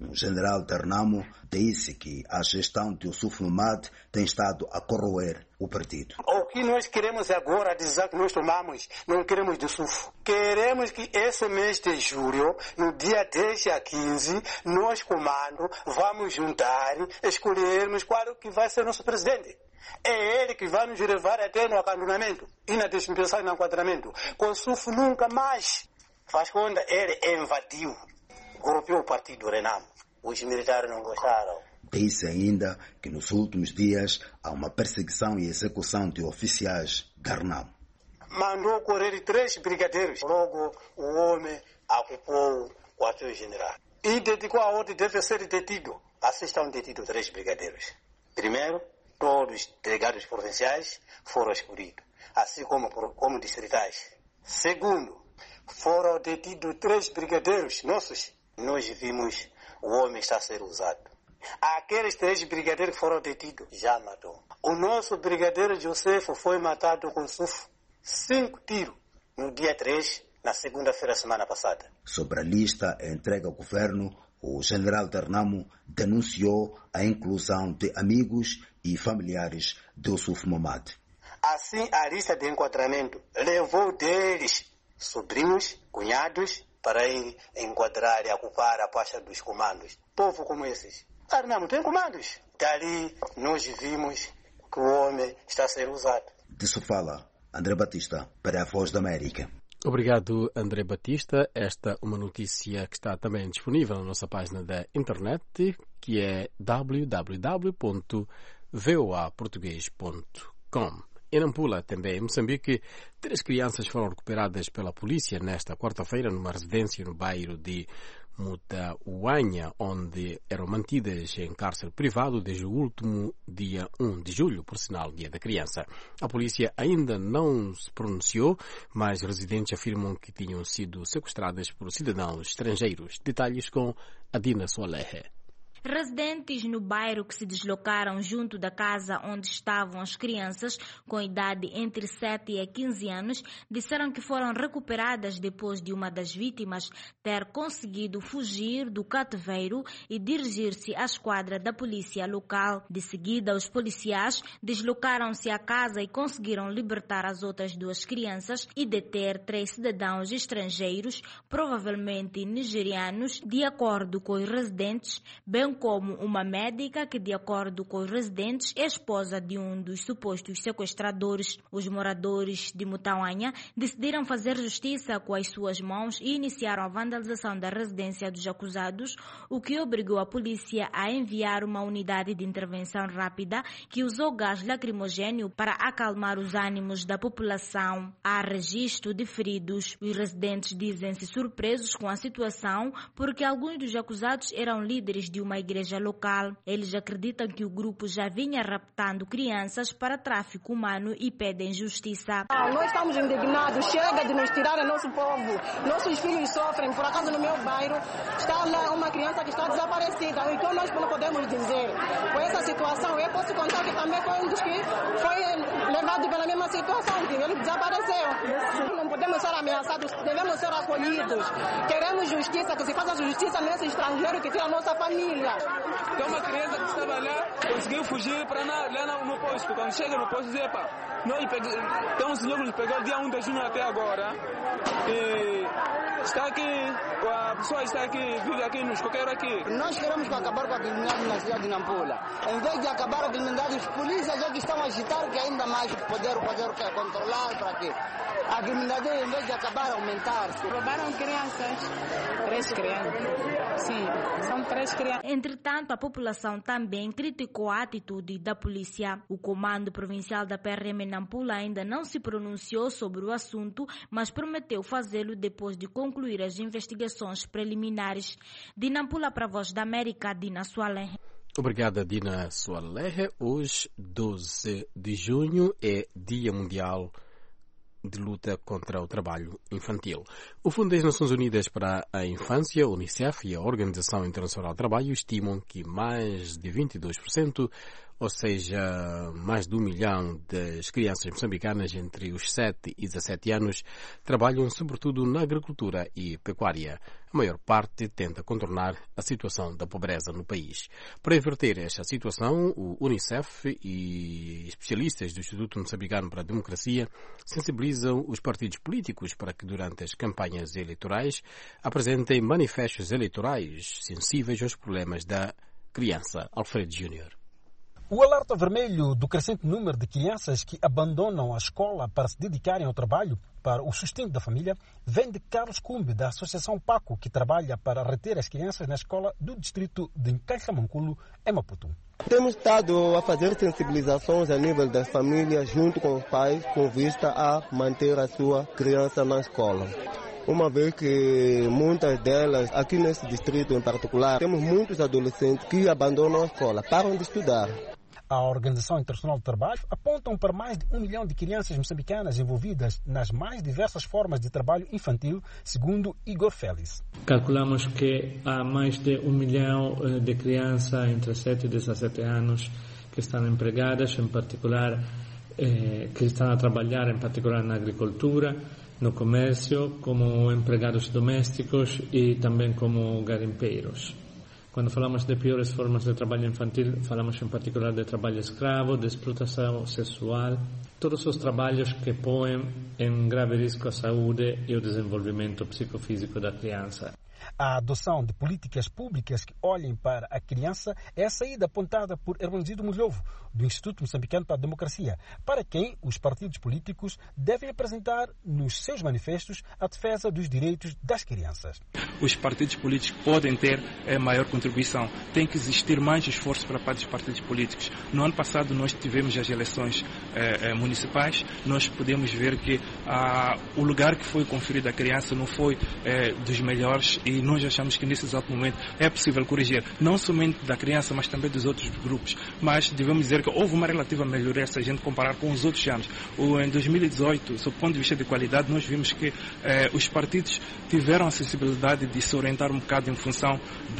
O general Ternamo disse que a gestão de Yusuf Mahamat tem estado a corroer o partido. O que nós queremos agora, a decisão que nós tomamos, não queremos de Yusuf. Queremos que esse mês de julho, no dia 10 a 15, nós, comando, vamos juntar, escolhermos qual que vai ser nosso presidente. É ele que vai nos levar até no acantonamento e na dispensação e no enquadramento. Com Yusuf nunca mais. Faz conta, ele invadiu, golpeou o partido Renamo. Os militares não gostaram. Disse ainda que nos últimos dias há uma perseguição e execução de oficiais da Renamo. Mandou correr 3 brigadeiros. Logo, o homem ocupou o quartel-general. E dedicou a ordem deve ser detido. Assim estão detidos 3 brigadeiros. Primeiro, todos os delegados provinciais foram escolhidos, assim como distritais. Segundo, foram detidos 3 brigadeiros nossos. Nós vimos o homem está a ser usado. Aqueles 3 brigadeiros que foram detidos já matou. O nosso brigadeiro Josefo foi matado com 5 tiros no dia 3, na segunda-feira, semana passada. Sobre a lista entregue ao governo, o general Ternamo denunciou a inclusão de amigos e familiares de Yusuf Mahamat. Assim, a lista de enquadramento levou deles sobrinhos, cunhados, para ir enquadrar e ocupar a pasta dos comandos. Povo como esses. Não tem comandos. Dali nós vimos que o homem está a ser usado. Disso fala André Batista para a Voz da América. Obrigado, André Batista. Esta é uma notícia que está também disponível na nossa página da internet, que é www.voaportugues.com. Em Nampula, também em Moçambique, 3 crianças foram recuperadas pela polícia nesta quarta-feira numa residência no bairro de Mutauanha, onde eram mantidas em cárcere privado desde o último dia 1 de julho, por sinal, Dia da Criança. A polícia ainda não se pronunciou, mas residentes afirmam que tinham sido sequestradas por cidadãos estrangeiros. Detalhes com Adina Soalehe. Residentes no bairro que se deslocaram junto da casa onde estavam as crianças com idade entre 7 e 15 anos disseram que foram recuperadas depois de uma das vítimas ter conseguido fugir do cativeiro e dirigir-se à esquadra da polícia local. De seguida, os policiais deslocaram-se à casa e conseguiram libertar as outras 2 crianças e deter 3 cidadãos estrangeiros, provavelmente nigerianos, de acordo com os residentes, bem como uma médica que, de acordo com os residentes, é esposa de um dos supostos sequestradores. Os moradores de Mutauanha decidiram fazer justiça com as suas mãos e iniciaram a vandalização da residência dos acusados, o que obrigou a polícia a enviar uma unidade de intervenção rápida que usou gás lacrimogêneo para acalmar os ânimos da população. Há registro de feridos. Os residentes dizem-se surpresos com a situação porque alguns dos acusados eram líderes de uma igreja local. Eles acreditam que o grupo já vinha raptando crianças para tráfico humano e pedem justiça. Nós estamos indignados. Chega de nos tirar nosso povo. Nossos filhos sofrem. Por acaso, no meu bairro está lá uma criança que está desaparecida. Então nós não podemos dizer. Com essa situação, eu posso contar que também foi um dos que foi levado pela mesma situação, que ele desapareceu. Não podemos ser ameaçados, devemos ser acolhidos. Queremos justiça, que se faça justiça nesse estrangeiro que tira a nossa família. Tem uma criança que estava lá, conseguiu fugir para lá no posto. Quando chega no posto, diz, tem um senhor que nos pegou dia 1 de junho até agora. E está aqui, a pessoa está aqui, vive aqui nos coqueiros aqui. Nós queremos acabar com a criminalidade na cidade de Nampula. Em vez de acabar a criminalidade, os polícias já que estão a agitar que ainda mais poder controlar para quê? A criminalidade, em vez de acabar, aumentar-se. Roubaram crianças. 3 crianças. Sim, são 3 crianças. Entretanto, a população também criticou a atitude da polícia. O Comando Provincial da PRM Nampula ainda não se pronunciou sobre o assunto, mas prometeu fazê-lo depois de concluir as investigações preliminares. De Nampula para a Voz da América, Dina Soalehe. Obrigada, Dina Soalehe. Hoje, 12 de junho, é Dia Mundial de luta contra o trabalho infantil. O Fundo das Nações Unidas para a Infância, UNICEF, e a Organização Internacional do Trabalho estimam que mais de 22%, ou seja, mais de 1 milhão das crianças moçambicanas entre os 7 e 17 anos trabalham sobretudo na agricultura e pecuária. A maior parte tenta contornar a situação da pobreza no país. Para inverter esta situação, o Unicef e especialistas do Instituto Moçambicano para a Democracia sensibilizam os partidos políticos para que durante as campanhas eleitorais apresentem manifestos eleitorais sensíveis aos problemas da criança. Alfredo Júnior. O alerta vermelho do crescente número de crianças que abandonam a escola para se dedicarem ao trabalho para o sustento da família vem de Carlos Cumbe, da Associação Paco, que trabalha para reter as crianças na escola do distrito de Nkanchamanculo, em Maputo. Temos estado a fazer sensibilizações a nível das famílias junto com os pais com vista a manter a sua criança na escola. Uma vez que muitas delas, aqui nesse distrito em particular, temos muitos adolescentes que abandonam a escola, param de estudar. A Organização Internacional do Trabalho apontam para mais de 1 milhão de crianças moçambicanas envolvidas nas mais diversas formas de trabalho infantil, segundo Igor Félix. Calculamos que há mais de 1 milhão de crianças entre 7 e 17 anos que estão empregadas, em particular, que estão a trabalhar em particular na agricultura, no comércio, como empregados domésticos e também como garimpeiros. Quando falamos de piores formas de trabalho infantil, falamos em particular de trabalho escravo, de explotação sexual, todos os trabalhos que põem em grave risco a saúde e o desenvolvimento psicofísico da criança. A adoção de políticas públicas que olhem para a criança é a saída apontada por Hermenegildo Mulhovo, do Instituto Moçambicano para a Democracia, para quem os partidos políticos devem apresentar nos seus manifestos a defesa dos direitos das crianças. Os partidos políticos podem ter maior contribuição. Tem que existir mais esforço para parte dos partidos políticos. No ano passado nós tivemos as eleições municipais. Nós podemos ver que o lugar que foi conferido à criança não foi dos melhores e nós achamos que nesse exato momento é possível corrigir, não somente da criança, mas também dos outros grupos. Mas devemos dizer que houve uma relativa melhoria se a gente comparar com os outros anos. Em 2018, sob o ponto de vista de qualidade, nós vimos que os partidos tiveram a sensibilidade de se orientar um bocado em função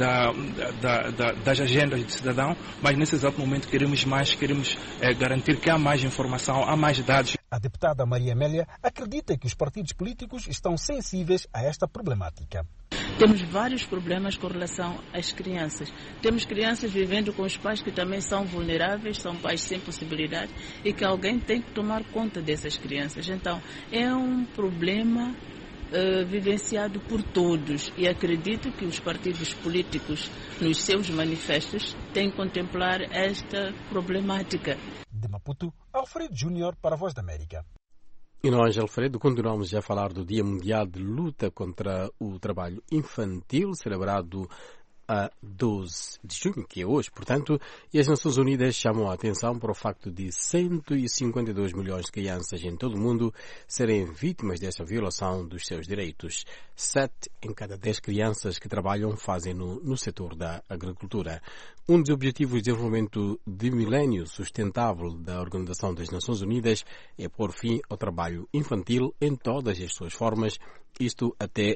das agendas do cidadão, mas nesse exato momento queremos garantir que há mais informação, há mais dados. A deputada Maria Amélia acredita que os partidos políticos estão sensíveis a esta problemática. Temos vários problemas com relação às crianças. Temos crianças vivendo com os pais que também são vulneráveis, são pais sem possibilidade e que alguém tem que tomar conta dessas crianças. Então, é um problema vivenciado por todos e acredito que os partidos políticos, nos seus manifestos, têm que contemplar esta problemática. De Maputo, Alfredo Júnior para a Voz da América. E nós, Alfredo, continuamos a falar do Dia Mundial de Luta contra o Trabalho Infantil, celebrado a 12 de junho, que é hoje, portanto, e as Nações Unidas chamam a atenção para o facto de 152 milhões de crianças em todo o mundo serem vítimas desta violação dos seus direitos. 7 em cada 10 crianças que trabalham fazem-no no setor da agricultura. Um dos objetivos de desenvolvimento de milénio sustentável da Organização das Nações Unidas é pôr fim ao trabalho infantil em todas as suas formas, isto até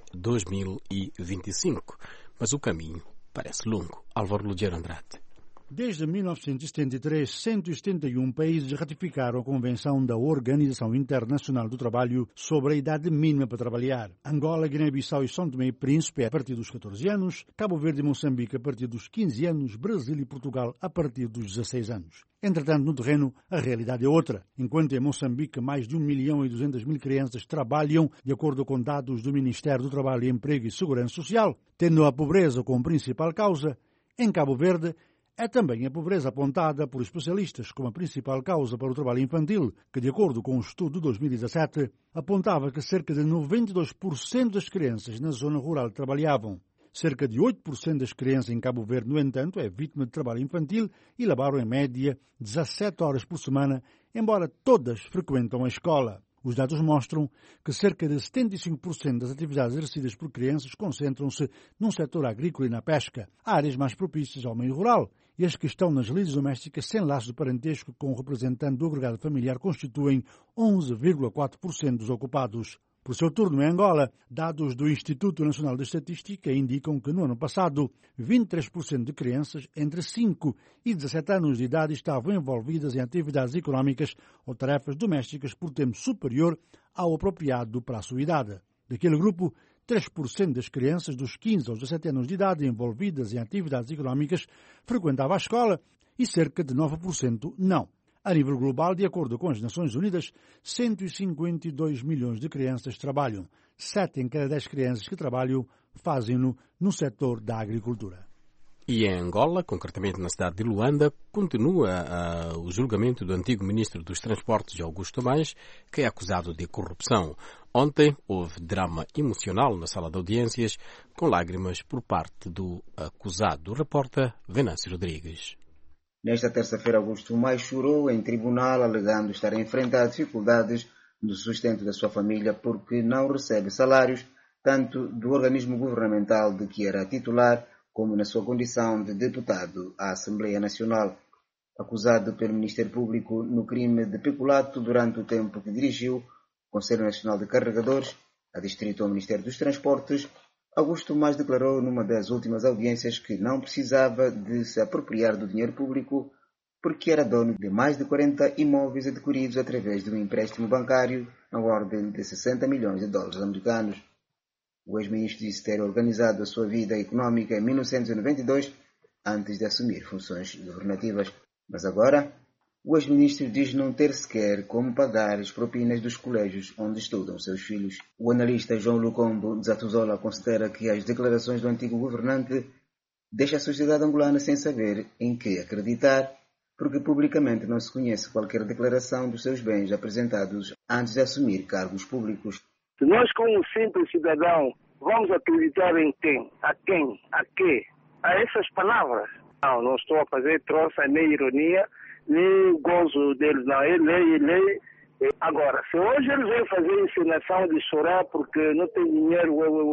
2025. Mas o caminho parece longo. Álvaro Lugero Andrade. Desde 1973, 171 países ratificaram a Convenção da Organização Internacional do Trabalho sobre a idade mínima para trabalhar. Angola, Guiné-Bissau e São Tomé e Príncipe a partir dos 14 anos, Cabo Verde e Moçambique a partir dos 15 anos, Brasil e Portugal a partir dos 16 anos. Entretanto, no terreno, a realidade é outra. Enquanto em Moçambique mais de 1.200.000 crianças trabalham, de acordo com dados do Ministério do Trabalho, Emprego e Segurança Social, tendo a pobreza como principal causa, em Cabo Verde, é também a pobreza apontada por especialistas como a principal causa para o trabalho infantil, que, de acordo com o estudo de 2017, apontava que cerca de 92% das crianças na zona rural trabalhavam. Cerca de 8% das crianças em Cabo Verde, no entanto, é vítima de trabalho infantil e laboram, em média, 17 horas por semana, embora todas frequentam a escola. Os dados mostram que cerca de 75% das atividades exercidas por crianças concentram-se num setor agrícola e na pesca, áreas mais propícias ao meio rural, e as que estão nas lides domésticas sem laço de parentesco com o representante do agregado familiar constituem 11,4% dos ocupados. Por seu turno, em Angola, dados do Instituto Nacional de Estatística indicam que no ano passado, 23% de crianças entre 5 e 17 anos de idade estavam envolvidas em atividades económicas ou tarefas domésticas por tempo superior ao apropriado para a sua idade. Daquele grupo, 3% das crianças dos 15 aos 17 anos de idade envolvidas em atividades económicas frequentava a escola e cerca de 9% não. A nível global, de acordo com as Nações Unidas, 152 milhões de crianças trabalham. 7 em cada 10 crianças que trabalham fazem-no no setor da agricultura. E em Angola, concretamente na cidade de Luanda, continua o julgamento do antigo ministro dos Transportes, Augusto Tomás, que é acusado de corrupção. Ontem houve drama emocional na sala de audiências, com lágrimas por parte do acusado. Repórter Venâncio Rodrigues. Nesta terça-feira, Augusto Tomás chorou em tribunal, alegando estar a enfrentar dificuldades no sustento da sua família porque não recebe salários, tanto do organismo governamental de que era titular, como na sua condição de deputado à Assembleia Nacional. Acusado pelo Ministério Público no crime de peculato durante o tempo que dirigiu o Conselho Nacional de Carregadores, adstrito ao Ministério dos Transportes, Augusto Tomás declarou numa das últimas audiências que não precisava de se apropriar do dinheiro público porque era dono de mais de 40 imóveis adquiridos através de um empréstimo bancário na ordem de 60 milhões de dólares americanos. O ex-ministro disse ter organizado a sua vida econômica em 1992, antes de assumir funções governativas. Mas agora, o ex-ministro diz não ter sequer como pagar as propinas dos colégios onde estudam seus filhos. O analista João Lucombo Zatuzola considera que as declarações do antigo governante deixam a sociedade angolana sem saber em que acreditar, porque publicamente não se conhece qualquer declaração dos seus bens apresentados antes de assumir cargos públicos. Se nós, como simples cidadão, vamos acreditar em quem? A quem? A quê? A essas palavras? Não estou a fazer troça, nem ironia, nem gozo deles, não. É lei. Agora, se hoje eles vêm fazer encenação de chorar porque não tem dinheiro,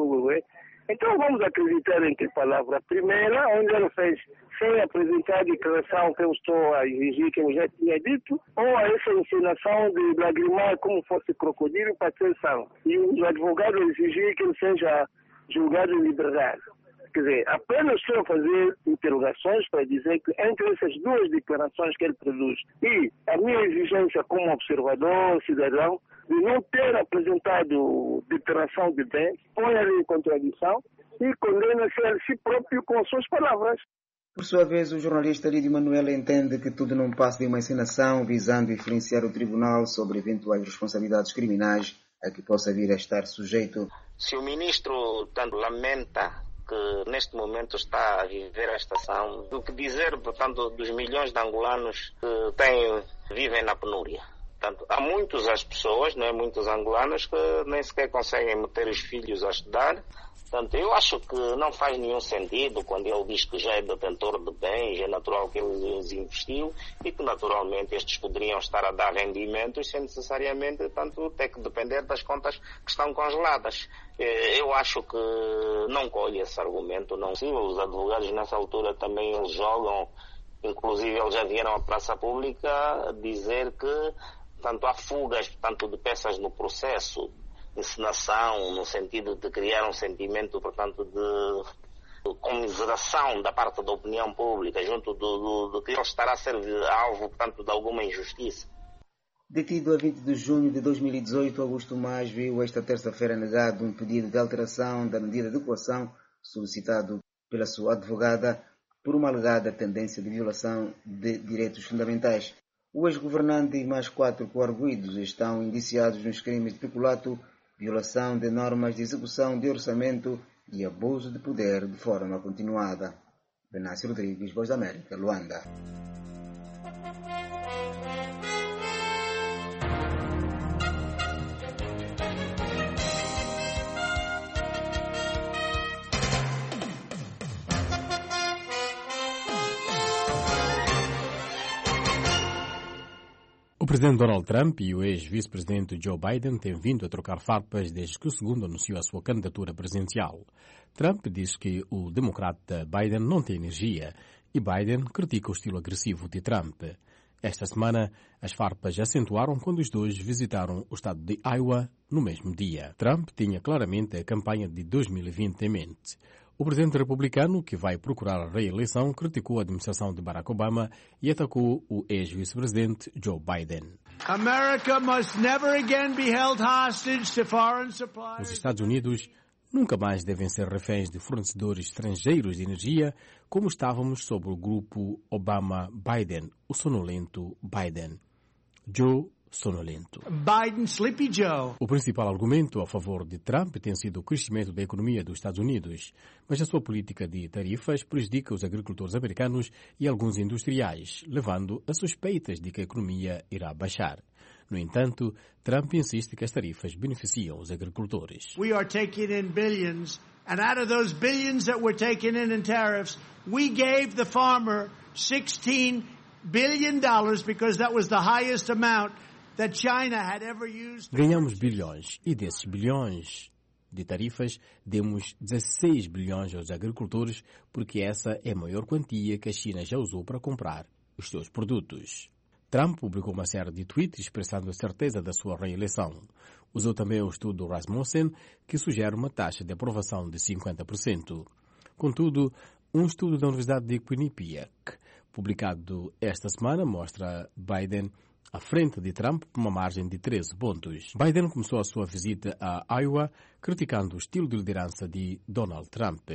então vamos acreditar em que palavra? A primeira, onde ele fez sem apresentar a declaração que eu estou a exigir, que eu já tinha dito, ou a essa encenação de lagrimar como fosse crocodilo para ser sangue. E os advogados exigir que ele seja julgado em liberdade. Quer dizer, apenas estou a fazer interrogações para dizer que entre essas duas declarações que ele produz e a minha exigência como observador, cidadão, de não ter apresentado declaração de bens, põe ali em contradição e condena-se a si próprio com suas palavras. Por sua vez, o jornalista Lídio Manuel entende que tudo não passa de uma encenação visando influenciar o tribunal sobre eventuais responsabilidades criminais a que possa vir a estar sujeito. Se o ministro tanto lamenta que neste momento está a viver esta ação, do que dizer, portanto, dos milhões de angolanos que vivem na penúria. Portanto, há muitas pessoas, muitos angolanos, que nem sequer conseguem meter os filhos a estudar. Portanto, eu acho que não faz nenhum sentido quando ele diz que já é detentor de bens, é natural que ele os investiu e que naturalmente estes poderiam estar a dar rendimentos sem necessariamente ter que depender das contas que estão congeladas. Eu acho que não colhe esse argumento, não. Os advogados nessa altura também eles jogam, inclusive eles já vieram à praça pública dizer que há fugas de peças no processo, encenação, no sentido de criar um sentimento, de comiseração da parte da opinião pública, junto do que ele estará a ser alvo, de alguma injustiça. Detido a 20 de junho de 2018, Augusto Tomás viu esta terça-feira negado um pedido de alteração da medida de coação solicitado pela sua advogada por uma alegada tendência de violação de direitos fundamentais. O ex-governante e mais 4 coarguidos estão indiciados nos crimes de peculato, violação de normas de execução de orçamento e abuso de poder de forma continuada. Venâncio Rodrigues, Voz da América, Luanda. O presidente Donald Trump e o ex-vice-presidente Joe Biden têm vindo a trocar farpas desde que o segundo anunciou a sua candidatura presidencial. Trump diz que o democrata Biden não tem energia e Biden critica o estilo agressivo de Trump. Esta semana, as farpas acentuaram quando os dois visitaram o estado de Iowa no mesmo dia. Trump tinha claramente a campanha de 2020 em mente. O presidente republicano, que vai procurar a reeleição, criticou a administração de Barack Obama e atacou o ex-vice-presidente Joe Biden. Os Estados Unidos nunca mais devem ser reféns de fornecedores estrangeiros de energia, como estávamos sob o grupo Obama-Biden, o sonolento Biden. Joe sonolento. Biden, Sleepy Joe. O principal argumento a favor de Trump tem sido o crescimento da economia dos Estados Unidos, mas a sua política de tarifas prejudica os agricultores americanos e alguns industriais, levando a suspeitas de que a economia irá baixar. No entanto, Trump insiste que as tarifas beneficiam os agricultores. We are taking in billions, and out of those billions that we're taking in tariffs, we gave the farmer $16 billion because that was the highest amount that China had ever used. Ganhamos bilhões e desses bilhões de tarifas demos 16 bilhões aos agricultores porque essa é a maior quantia que a China já usou para comprar os seus produtos. Trump publicou uma série de tweets expressando a certeza da sua reeleição. Usou também o estudo Rasmussen, que sugere uma taxa de aprovação de 50%. Contudo, um estudo da Universidade de Quinnipiac, publicado esta semana, mostra Biden à frente de Trump por uma margem de 13 pontos. Biden começou a sua visita a Iowa criticando o estilo de liderança de Donald Trump.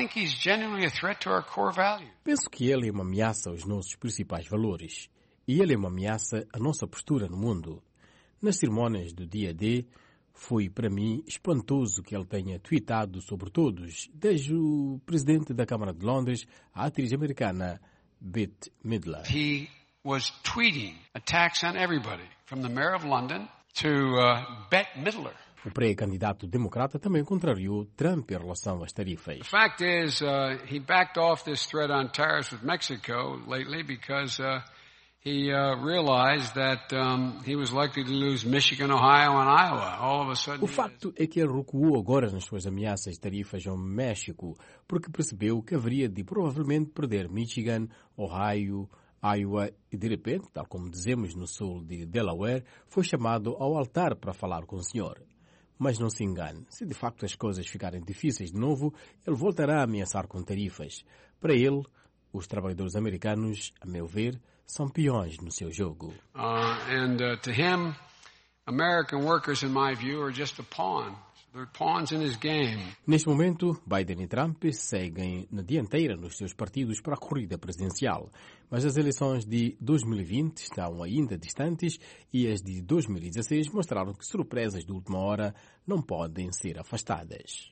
Penso que ele é uma ameaça aos nossos principais valores. E ele é uma ameaça à nossa postura no mundo. Nas cerimônias do dia D, foi para mim espantoso que ele tenha tweetado sobre todos, desde o presidente da Câmara de Londres à atriz americana Bette Midler. He was tweeting attacks on everybody, from the mayor of London to Bette Midler. O pré-candidato democrata também contrariou Trump em relação às tarifas. The fact is, he backed off this threat on tariffs with Mexico lately because he realized that he was likely to lose Michigan, Ohio, and Iowa. All of a sudden. O facto é que ele recuou agora nas suas ameaças de tarifas ao México, porque percebeu que haveria de provavelmente perder Michigan, Ohio, Iowa e, de repente, tal como dizemos no sul de Delaware, foi chamado ao altar para falar com o senhor. Mas não se engane, se de facto as coisas ficarem difíceis de novo, ele voltará a ameaçar com tarifas. Para ele, os trabalhadores americanos, a meu ver, são peões no seu jogo. To him, American workers, in my view, are just a pawn. They're pawns in his game. Neste momento, Biden e Trump seguem na dianteira nos seus partidos para a corrida presidencial. Mas as eleições de 2020 estão ainda distantes e as de 2016 mostraram que surpresas de última hora não podem ser afastadas.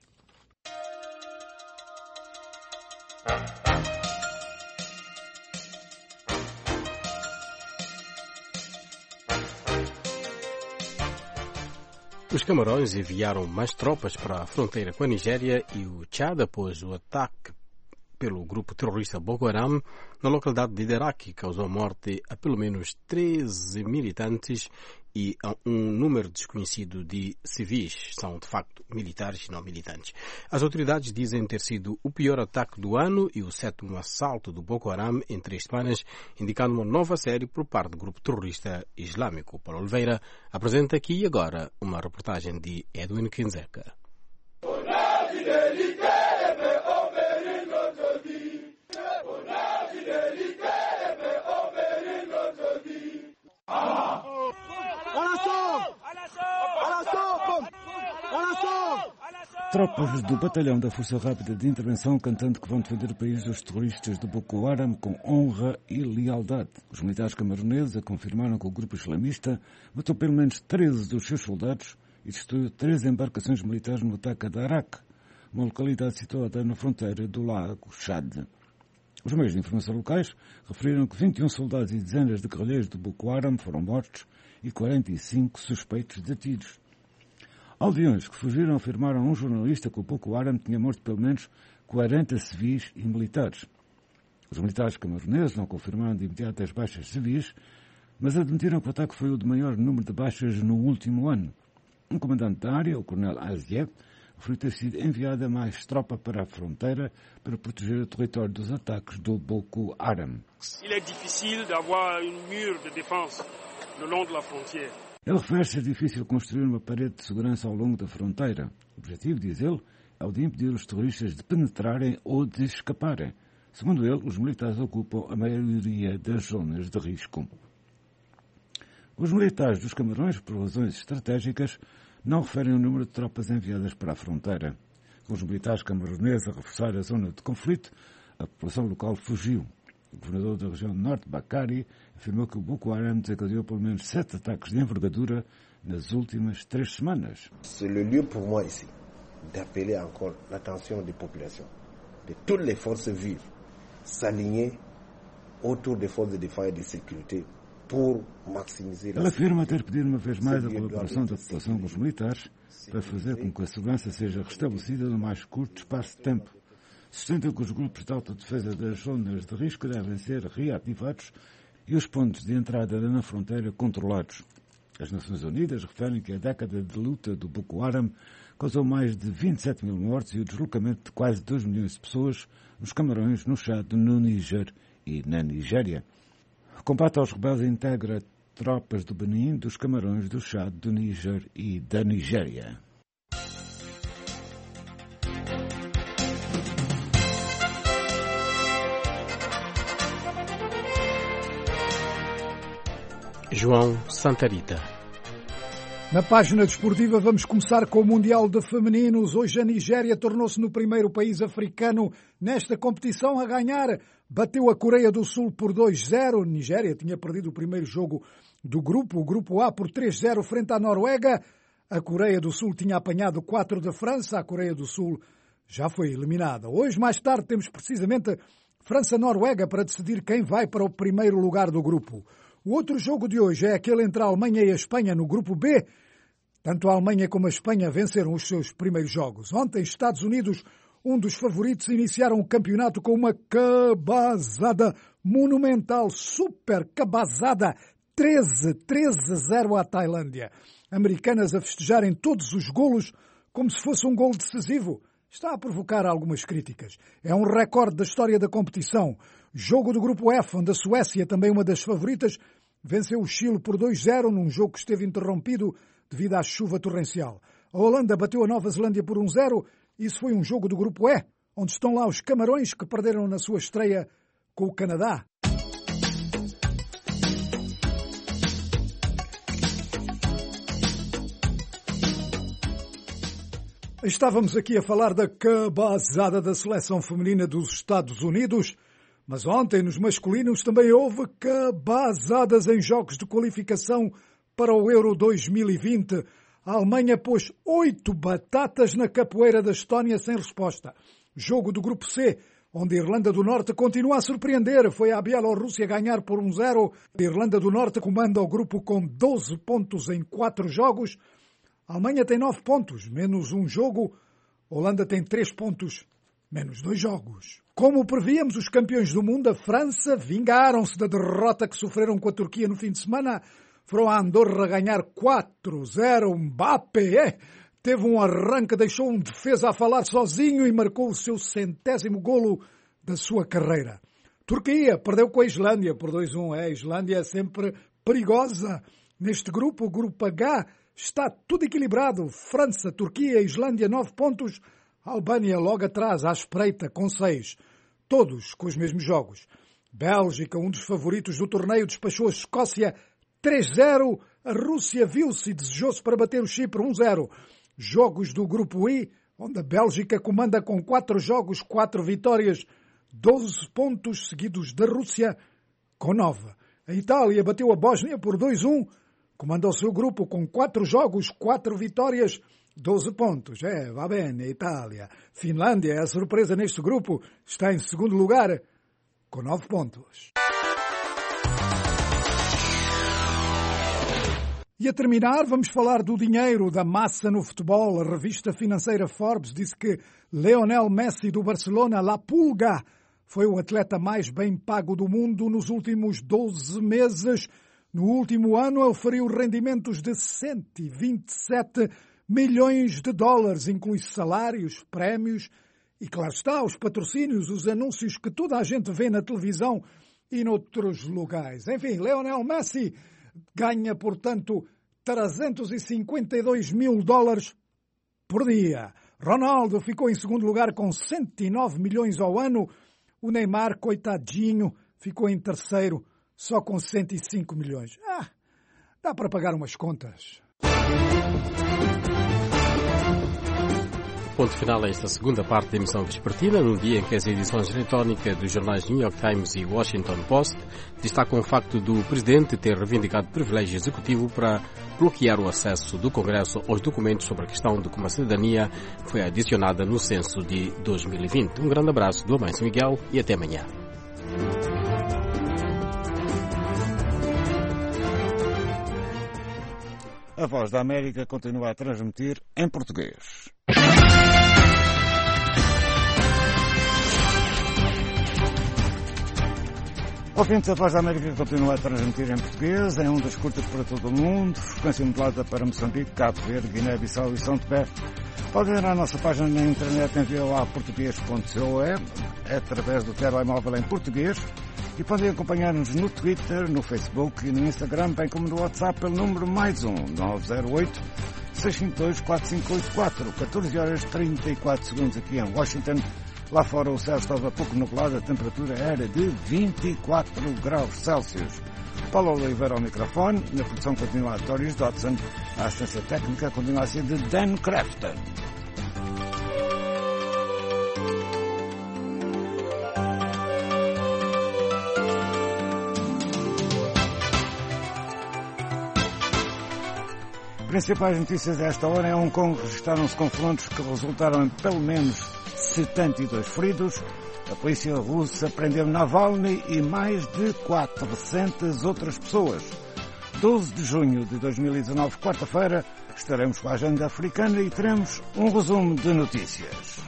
Os Camarões enviaram mais tropas para a fronteira com a Nigéria e o Tchad após o ataque pelo grupo terrorista Boko Haram na localidade de Derak, que causou a morte a pelo menos 13 militantes e a um número desconhecido de civis. São, de facto, militares e não militantes. As autoridades dizem ter sido o pior ataque do ano e o 7º assalto do Boko Haram em 3 semanas, indicando uma nova série por parte do grupo terrorista islâmico. Paulo Oliveira apresenta aqui e agora uma reportagem de Edwin Kinzeka. Tropas do batalhão da Força Rápida de Intervenção cantando que vão defender o país dos terroristas do Boko Haram com honra e lealdade. Os militares camaroneses confirmaram que o grupo islamista matou pelo menos 13 dos seus soldados e destruiu 3 embarcações militares no ataque a Darak, uma localidade situada na fronteira do lago Chad. Os meios de informação locais referiram que 21 soldados e dezenas de guerrilheiros do Boko Haram foram mortos e 45 suspeitos detidos. Aldeões que fugiram afirmaram a um jornalista que o Boko Haram tinha morto pelo menos 40 civis e militares. Os militares camaroneses não confirmaram de imediato as baixas civis, mas admitiram que o ataque foi o de maior número de baixas no último ano. Um comandante da área, o coronel Azié, referiu ter sido enviada mais tropa para a fronteira para proteger o território dos ataques do Boko Haram. Il est difficile d'avoir un mur de défense le long de la frontière. Ele refere ser difícil construir uma parede de segurança ao longo da fronteira. O objetivo, diz ele, é o de impedir os terroristas de penetrarem ou de escaparem. Segundo ele, os militares ocupam a maioria das zonas de risco. Os militares dos Camarões, por razões estratégicas, não referem o número de tropas enviadas para a fronteira. Com os militares camaroneses a reforçar a zona de conflito, a população local fugiu. O governador da região norte, Bakari, afirmou que o Boko Haram desencadeou pelo menos 7 ataques de envergadura nas últimas 3 semanas. C'est le lieu pour moi ici d'appeler encore l'attention des populations, de toutes les forces vives, s'aligner autour des forces de défense et de sécurité pour maximiser la... Ele afirma ter pedido uma vez mais a colaboração da população com os militares para fazer com que a segurança seja restabelecida no mais curto espaço de tempo. Sustenta que os grupos de autodefesa das zonas de risco devem ser reativados e os pontos de entrada na fronteira controlados. As Nações Unidas referem que a década de luta do Boko Haram causou mais de 27 mil mortes e o deslocamento de quase 2 milhões de pessoas nos Camarões, no Chad, no Níger e na Nigéria. O combate aos rebeldes integra tropas do Benin, dos Camarões, do Chad, do Níger e da Nigéria. João Santarita. Na página desportiva vamos começar com o Mundial de Femininos. Hoje a Nigéria tornou-se no primeiro país africano nesta competição a ganhar. Bateu a Coreia do Sul por 2-0. A Nigéria tinha perdido o primeiro jogo do grupo, o grupo A, por 3-0 frente à Noruega. A Coreia do Sul tinha apanhado 4 da França. A Coreia do Sul já foi eliminada. Hoje, mais tarde, temos precisamente França-Noruega para decidir quem vai para o primeiro lugar do grupo. O outro jogo de hoje é aquele entre a Alemanha e a Espanha no grupo B. Tanto a Alemanha como a Espanha venceram os seus primeiros jogos. Ontem, Estados Unidos, um dos favoritos, iniciaram o campeonato com uma cabazada monumental, super cabazada, 13-0 à Tailândia. Americanas a festejarem todos os golos como se fosse um golo decisivo. Está a provocar algumas críticas. É um recorde da história da competição. Jogo do grupo F, onde a Suécia, também uma das favoritas, venceu o Chile por 2-0 num jogo que esteve interrompido devido à chuva torrencial. A Holanda bateu a Nova Zelândia por 1-0. Isso foi um jogo do grupo E, onde estão lá os Camarões, que perderam na sua estreia com o Canadá. Estávamos aqui a falar da cabazada da seleção feminina dos Estados Unidos, mas ontem nos masculinos também houve cabazadas em jogos de qualificação para o Euro 2020. A Alemanha pôs 8 batatas na capoeira da Estónia sem resposta. Jogo do grupo C, onde a Irlanda do Norte continua a surpreender. Foi a Bielorrússia ganhar por 1-0. A Irlanda do Norte comanda o grupo com 12 pontos em 4 jogos. A Alemanha tem 9 pontos, menos um jogo. A Holanda tem 3 pontos, menos 2 jogos. Como prevíamos, os campeões do mundo, a França, vingaram-se da derrota que sofreram com a Turquia no fim de semana. Foram a Andorra ganhar 4-0. Mbappé teve um arranque, deixou um defesa a falar sozinho e marcou o seu 100º golo da sua carreira. Turquia perdeu com a Islândia por 2-1. A Islândia é sempre perigosa. Neste grupo, o grupo H, está tudo equilibrado. França, Turquia, Islândia, 9 pontos. Albânia logo atrás, à espreita, com 6. Todos com os mesmos jogos. Bélgica, um dos favoritos do torneio, despachou a Escócia 3-0. A Rússia viu-se e desejou-se para bater o Chipre 1-0. Jogos do grupo I, onde a Bélgica comanda com 4 jogos, 4 vitórias, 12 pontos, seguidos da Rússia com 9. A Itália bateu a Bósnia por 2-1. Comanda o seu grupo com 4 jogos, 4 vitórias, 12 pontos. Va bene, Itália. Finlândia é a surpresa neste grupo. Está em segundo lugar, com 9 pontos. E a terminar, vamos falar do dinheiro, da massa no futebol. A revista financeira Forbes disse que Lionel Messi do Barcelona, La Pulga, foi o atleta mais bem pago do mundo nos últimos 12 meses. No último ano, ele feriu rendimentos de 127 milhões de dólares, inclui salários, prémios e, claro está, os patrocínios, os anúncios que toda a gente vê na televisão e noutros lugares. Enfim, Lionel Messi ganha, portanto, 352 mil dólares por dia. Ronaldo ficou em segundo lugar com 109 milhões ao ano. O Neymar, coitadinho, ficou em terceiro só com 105 milhões. Dá para pagar umas contas. Ponto final a esta segunda parte da emissão vespertina, num dia em que as edições eletrónicas dos jornais New York Times e Washington Post destacam o facto do presidente ter reivindicado privilégio executivo para bloquear o acesso do Congresso aos documentos sobre a questão de como a cidadania foi adicionada no censo de 2020. Um grande abraço do Amém São Miguel e até amanhã. A Voz da América continua a transmitir em português. Ouvintes, a Voz da América continua a transmitir em português, em ondas curtas para todo o mundo, frequência modulada para Moçambique, Cabo Verde, Guiné-Bissau e São Tomé. Podem ir à nossa página na internet em voaportuguês.com, através do telemóvel em português, e podem acompanhar-nos no Twitter, no Facebook e no Instagram, bem como no WhatsApp pelo número +1 908 652 4584, 14 horas 34 segundos aqui em Washington. Lá fora o céu estava pouco nublado, a temperatura era de 24 graus Celsius. Paulo Oliveira ao microfone, na produção continua a Doris Dodson, a assistência técnica continua a ser de Dan Crafton. Principais notícias desta hora: em Hong Kong registaram-se confrontos que resultaram em pelo menos 72 feridos. A polícia russa prendeu Navalny e mais de 400 outras pessoas. 12 de junho de 2019, quarta-feira, estaremos com a agenda africana e teremos um resumo de notícias.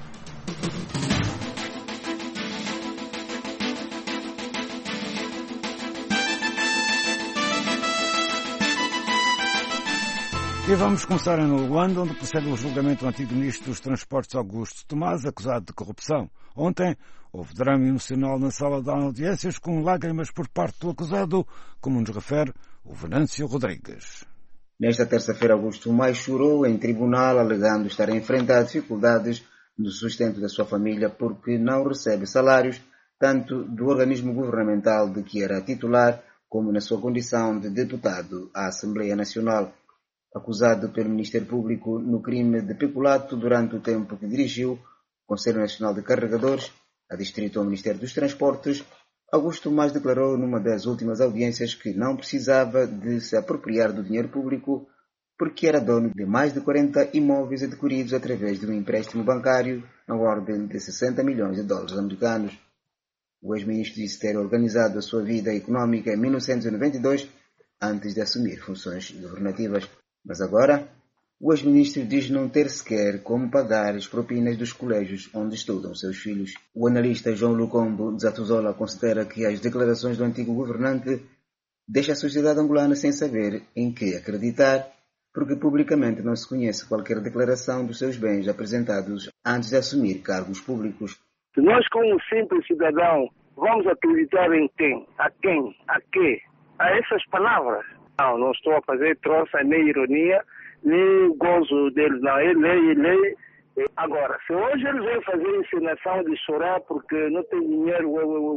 E vamos começar em Luanda, onde prossegue o julgamento do antigo ministro dos Transportes Augusto Tomás, acusado de corrupção. Ontem houve drama emocional na sala de audiências, com lágrimas por parte do acusado, como nos refere o Venâncio Rodrigues. Nesta terça-feira, Augusto Tomás chorou em tribunal, alegando estar a enfrentar dificuldades no sustento da sua família porque não recebe salários, tanto do organismo governamental de que era titular, como na sua condição de deputado à Assembleia Nacional. Acusado pelo Ministério Público no crime de peculato durante o tempo que dirigiu o Conselho Nacional de Carregadores, adstrito ao Ministério dos Transportes, Augusto Tomás declarou numa das últimas audiências que não precisava de se apropriar do dinheiro público porque era dono de mais de 40 imóveis adquiridos através de um empréstimo bancário na ordem de 60 milhões de dólares americanos. O ex-ministro disse ter organizado a sua vida econômica em 1992, antes de assumir funções governativas. Mas agora, o ex-ministro diz não ter sequer como pagar as propinas dos colégios onde estudam seus filhos. O analista João Lucombo Zatuzola considera que as declarações do antigo governante deixam a sociedade angolana sem saber em que acreditar, porque publicamente não se conhece qualquer declaração dos seus bens apresentados antes de assumir cargos públicos. Se nós, como simples cidadão, vamos acreditar em quem? A quem? A quê? A essas palavras? Não estou a fazer troça, nem ironia, nem gozo deles, não. É lei. Agora, se hoje eles vêm fazer encenação de chorar porque não tem dinheiro,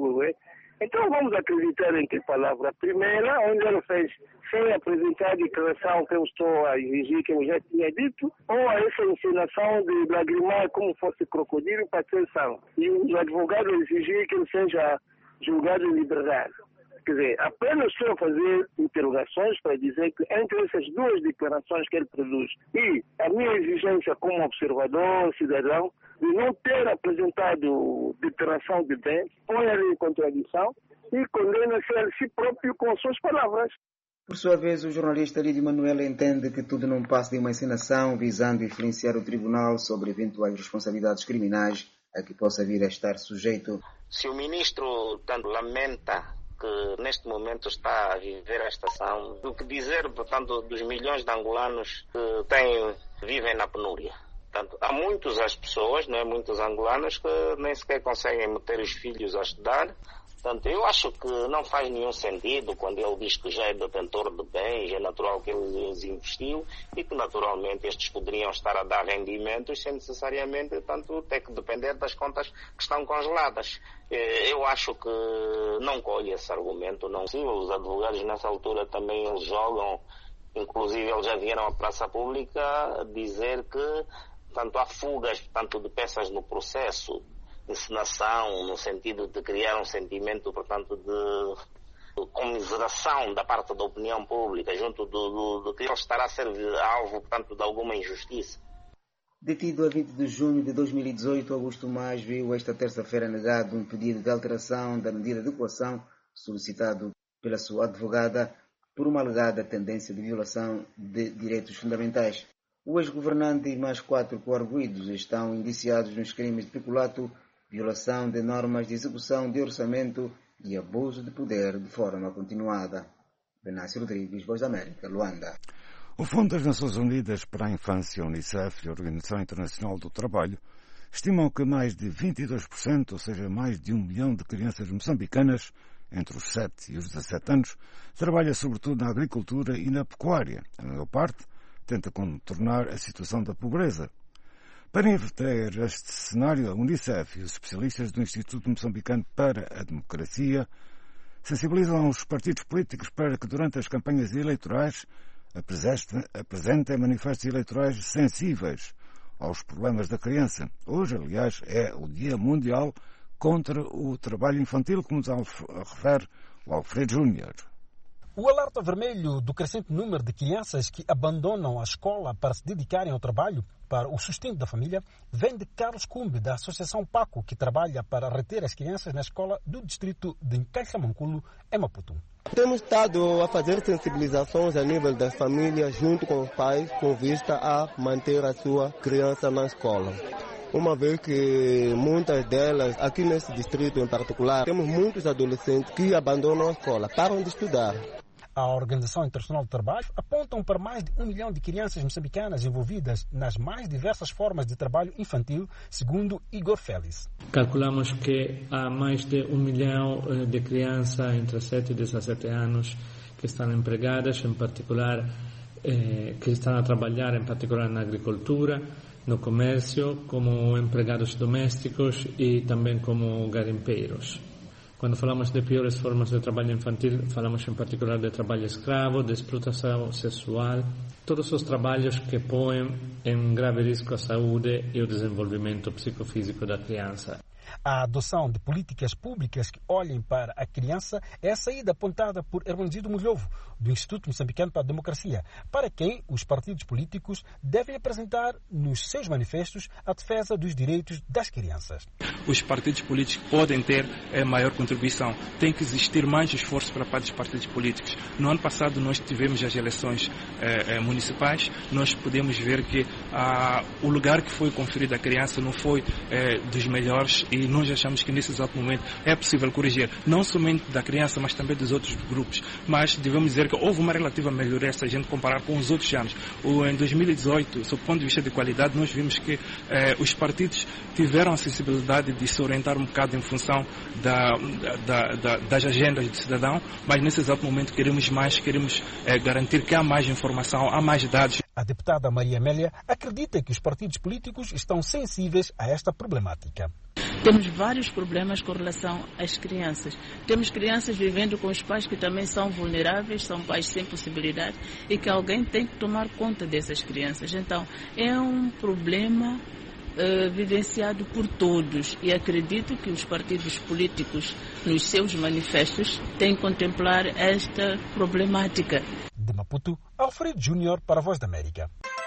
então vamos acreditar em que palavra? A primeira, onde ele fez sem apresentar a declaração que eu estou a exigir, que eu já tinha dito, ou a essa encenação de lagrimar como fosse crocodilo para ter sangue. E os advogados exigir que ele seja julgado em liberdade. Quer dizer, apenas estou a fazer interrogações para dizer que entre essas duas declarações que ele produz e a minha exigência como observador, cidadão, de não ter apresentado declaração de bens, põe ele em contradição e condena-se a si próprio com suas palavras. Por sua vez, o jornalista Lídio Manuel entende que tudo não passa de uma encenação visando influenciar o tribunal sobre eventuais responsabilidades criminais a que possa vir a estar sujeito. Se o ministro tanto lamenta que neste momento está a viver a estação, do que dizer, portanto, dos milhões de angolanos que têm vivem na penúria. Portanto, há muitas pessoas, muitos angolanos que nem sequer conseguem meter os filhos a estudar. Portanto, eu acho que não faz nenhum sentido quando ele diz que já é detentor de bens, é natural que ele os investiu e que naturalmente estes poderiam estar a dar rendimentos sem necessariamente ter que depender das contas que estão congeladas. Eu acho que não colhe esse argumento, não. Os advogados nessa altura também eles jogam, inclusive eles já vieram à praça pública dizer que há fugas de peças no processo, encenação, no sentido de criar um sentimento, de comiseração da parte da opinião pública, junto de que ele estará a ser alvo, de alguma injustiça. Detido a 20 de junho de 2018, Augusto Mais viu esta terça-feira negado um pedido de alteração da medida de coação solicitado pela sua advogada por uma alegada tendência de violação de direitos fundamentais. O ex-governante e mais 4 coarguidos estão indiciados nos crimes de peculato, violação de normas de execução de orçamento e abuso de poder de forma continuada. Venâncio Rodrigues, Voz da América, Luanda. O Fundo das Nações Unidas para a Infância, Unicef e a Organização Internacional do Trabalho estimam que mais de 22%, ou seja, mais de 1 milhão de crianças moçambicanas, entre os 7 e os 17 anos, trabalha sobretudo na agricultura e na pecuária. A maior parte tenta contornar a situação da pobreza. Para inverter este cenário, a Unicef e os especialistas do Instituto Moçambicano para a Democracia sensibilizam os partidos políticos para que durante as campanhas eleitorais apresentem manifestos eleitorais sensíveis aos problemas da criança. Hoje, aliás, é o Dia Mundial contra o Trabalho Infantil, como nos refere o Alfredo Júnior. O alerta vermelho do crescente número de crianças que abandonam a escola para se dedicarem ao trabalho para o sustento da família vem de Carlos Cumbe, da Associação Paco, que trabalha para reter as crianças na escola do distrito de Ncaixamanculo, em Maputo. Temos estado a fazer sensibilizações a nível das famílias junto com os pais, com vista a manter a sua criança na escola. Uma vez que muitas delas, aqui nesse distrito em particular, temos muitos adolescentes que abandonam a escola, param de estudar. A Organização Internacional do Trabalho apontam para mais de 1 milhão de crianças moçambicanas envolvidas nas mais diversas formas de trabalho infantil, segundo Igor Félix. Calculamos que há mais de 1 milhão de crianças entre 7 e 17 anos que estão empregadas, em particular, que estão a trabalhar, em particular na agricultura, no comércio, como empregados domésticos e também como garimpeiros. Quando falamos de piores formas de trabalho infantil, falamos em particular de trabalho escravo, de explotação sexual, todos os trabalhos que põem em grave risco a saúde e o desenvolvimento psicofísico da criança. A adoção de políticas públicas que olhem para a criança é a saída apontada por Hermenegildo Mulhovo, do Instituto Moçambicano para a Democracia, para quem os partidos políticos devem apresentar nos seus manifestos a defesa dos direitos das crianças. Os partidos políticos podem ter maior contribuição. Tem que existir mais esforço para parte dos partidos políticos. No ano passado nós tivemos as eleições municipais. Nós podemos ver que o lugar que foi conferido à criança não foi dos melhores e nós achamos que nesse exato momento é possível corrigir, não somente da criança, mas também dos outros grupos. Mas devemos dizer que houve uma relativa melhoria se a gente comparar com os outros anos. Em 2018, sob o ponto de vista de qualidade, nós vimos que os partidos tiveram a sensibilidade de se orientar um bocado em função das agendas do cidadão, mas nesse exato momento queremos garantir que há mais informação, há mais dados. A deputada Maria Amélia acredita que os partidos políticos estão sensíveis a esta problemática. Temos vários problemas com relação às crianças. Temos crianças vivendo com os pais que também são vulneráveis, são pais sem possibilidade e que alguém tem que tomar conta dessas crianças. Então, é um problema vivenciado por todos e acredito que os partidos políticos, nos seus manifestos, têm que contemplar esta problemática. De Maputo, Alfredo Júnior para a Voz da América.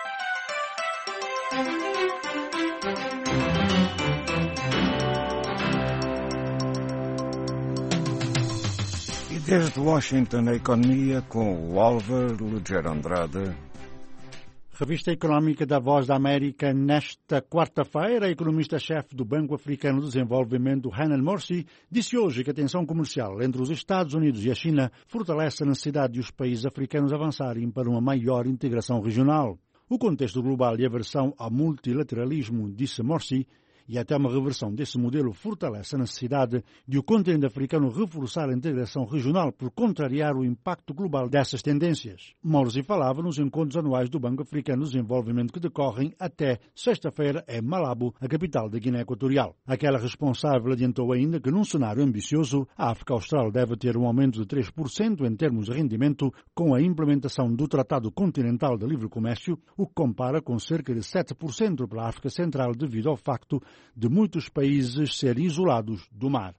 E desde Washington, a economia com o Álvaro Lugero Andrade. Revista Económica da Voz da América. Nesta quarta-feira, a economista-chefe do Banco Africano de Desenvolvimento, Hanan Morsi, disse hoje que a tensão comercial entre os Estados Unidos e a China fortalece a necessidade de os países africanos avançarem para uma maior integração regional. O contexto global e a aversão ao multilateralismo, disse Morsi, e até uma reversão desse modelo fortalece a necessidade de o continente africano reforçar a integração regional por contrariar o impacto global dessas tendências. Morsi falava nos encontros anuais do Banco Africano de Desenvolvimento que decorrem até sexta-feira em Malabo, a capital da Guiné Equatorial. Aquela responsável adiantou ainda que, num cenário ambicioso, a África Austral deve ter um aumento de 3% em termos de rendimento com a implementação do Tratado Continental de Livre Comércio, o que compara com cerca de 7% para a África Central devido ao facto de muitos países serem isolados do mar.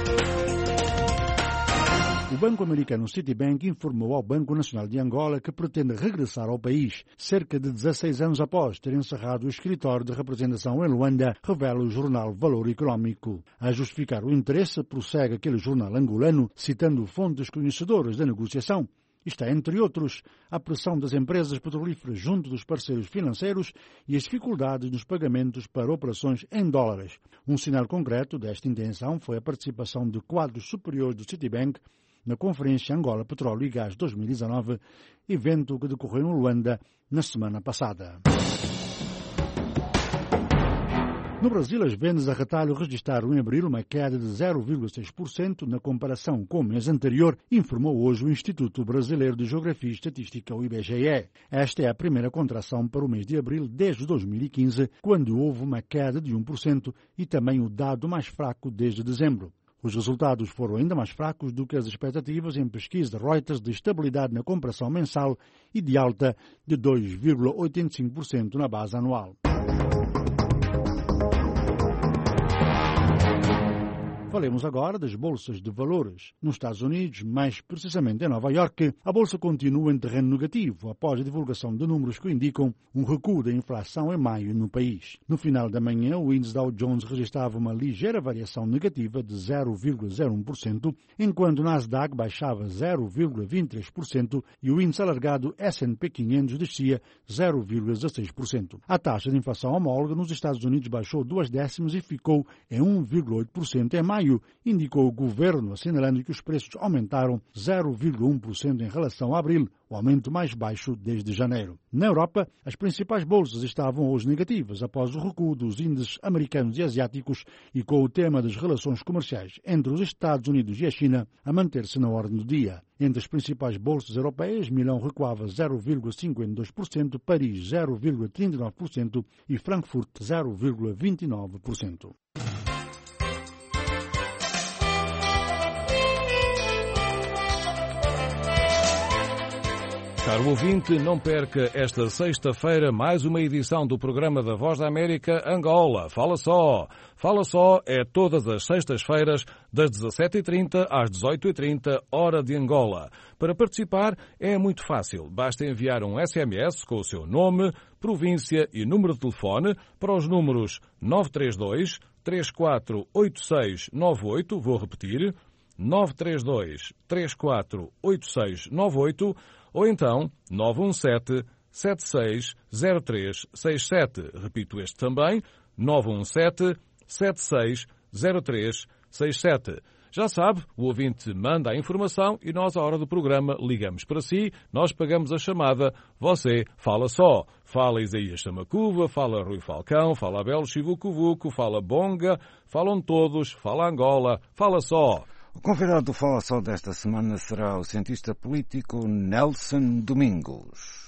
O banco americano Citibank informou ao Banco Nacional de Angola que pretende regressar ao país cerca de 16 anos após ter encerrado o escritório de representação em Luanda, revela o jornal Valor Econômico. A justificar o interesse, prossegue aquele jornal angolano, citando fontes conhecedoras da negociação. Isto é, entre outros, a pressão das empresas petrolíferas junto dos parceiros financeiros e as dificuldades nos pagamentos para operações em dólares. Um sinal concreto desta intenção foi a participação de quadros superiores do Citibank na Conferência Angola Petróleo e Gás 2019, evento que decorreu em Luanda na semana passada. No Brasil, as vendas a retalho registraram em abril uma queda de 0,6% na comparação com o mês anterior, informou hoje o Instituto Brasileiro de Geografia e Estatística, o IBGE. Esta é a primeira contração para o mês de abril desde 2015, quando houve uma queda de 1% e também o dado mais fraco desde dezembro. Os resultados foram ainda mais fracos do que as expectativas em pesquisa de Reuters de estabilidade na comparação mensal e de alta de 2,85% na base anual. Falemos agora das bolsas de valores. Nos Estados Unidos, mais precisamente em Nova Iorque, a bolsa continua em terreno negativo após a divulgação de números que indicam um recuo da inflação em maio no país. No final da manhã, o índice Dow Jones registrava uma ligeira variação negativa de 0,01%, enquanto o Nasdaq baixava 0,23% e o índice alargado S&P 500 descia 0,16%. A taxa de inflação homóloga nos Estados Unidos baixou 0,2 e ficou em 1,8% em maio, indicou o governo, assinalando que os preços aumentaram 0,1% em relação a abril, o aumento mais baixo desde janeiro. Na Europa, as principais bolsas estavam hoje negativas após o recuo dos índices americanos e asiáticos e com o tema das relações comerciais entre os Estados Unidos e a China a manter-se na ordem do dia. Entre as principais bolsas europeias, Milão recuava 0,52%, Paris 0,39% e Frankfurt 0,29%. Caro ouvinte, não perca esta sexta-feira mais uma edição do programa da Voz da América Angola. Fala Só! Fala Só é todas as sextas-feiras das 17h30 às 18h30, hora de Angola. Para participar é muito fácil. Basta enviar um SMS com o seu nome, província e número de telefone para os números 932 348698, vou repetir, 932 348698, ou então 917-760367. Repito este também, 917-760367. Já sabe, o ouvinte manda a informação e nós, à hora do programa, ligamos para si, nós pagamos a chamada, você fala só. Fala Isaías Samacuva, fala Rui Falcão, fala Abel Chivucuvuco, fala Bonga, falam todos, fala Angola, fala só. O convidado do Fala Só desta semana será o cientista político Nelson Domingos.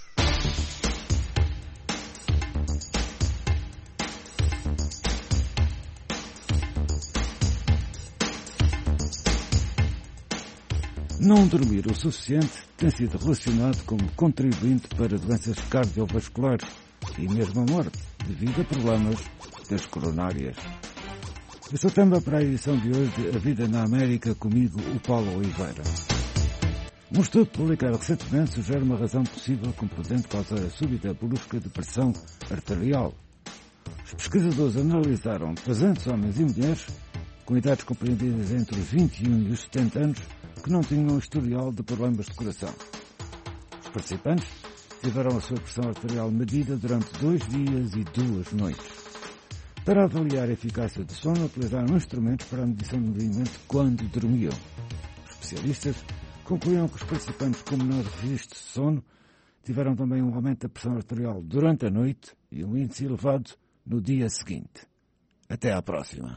Não dormir o suficiente tem sido relacionado como contribuinte para doenças cardiovasculares e mesmo a morte devido a problemas das coronárias. Este é o tema para a edição de hoje de A Vida na América, comigo, o Paulo Oliveira. Um estudo publicado recentemente sugere uma razão possível que podendo causar a súbita brusca de pressão arterial. Os pesquisadores analisaram 300 homens e mulheres com idades compreendidas entre os 21 e os 70 anos que não tinham historial de problemas de coração. Os participantes tiveram a sua pressão arterial medida durante 2 dias e 2 noites. Para avaliar a eficácia do sono, utilizaram instrumentos para a medição do movimento quando dormiam. Os especialistas concluíram que os participantes com menor registro de sono tiveram também um aumento da pressão arterial durante a noite e um índice elevado no dia seguinte. Até à próxima.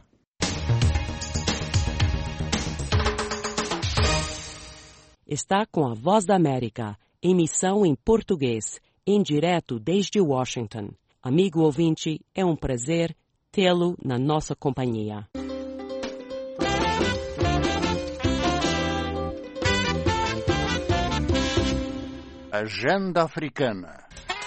Está com a Voz da América, emissão em português, em direto desde Washington. Amigo ouvinte, é um prazer tê-lo na nossa companhia. Agenda Africana.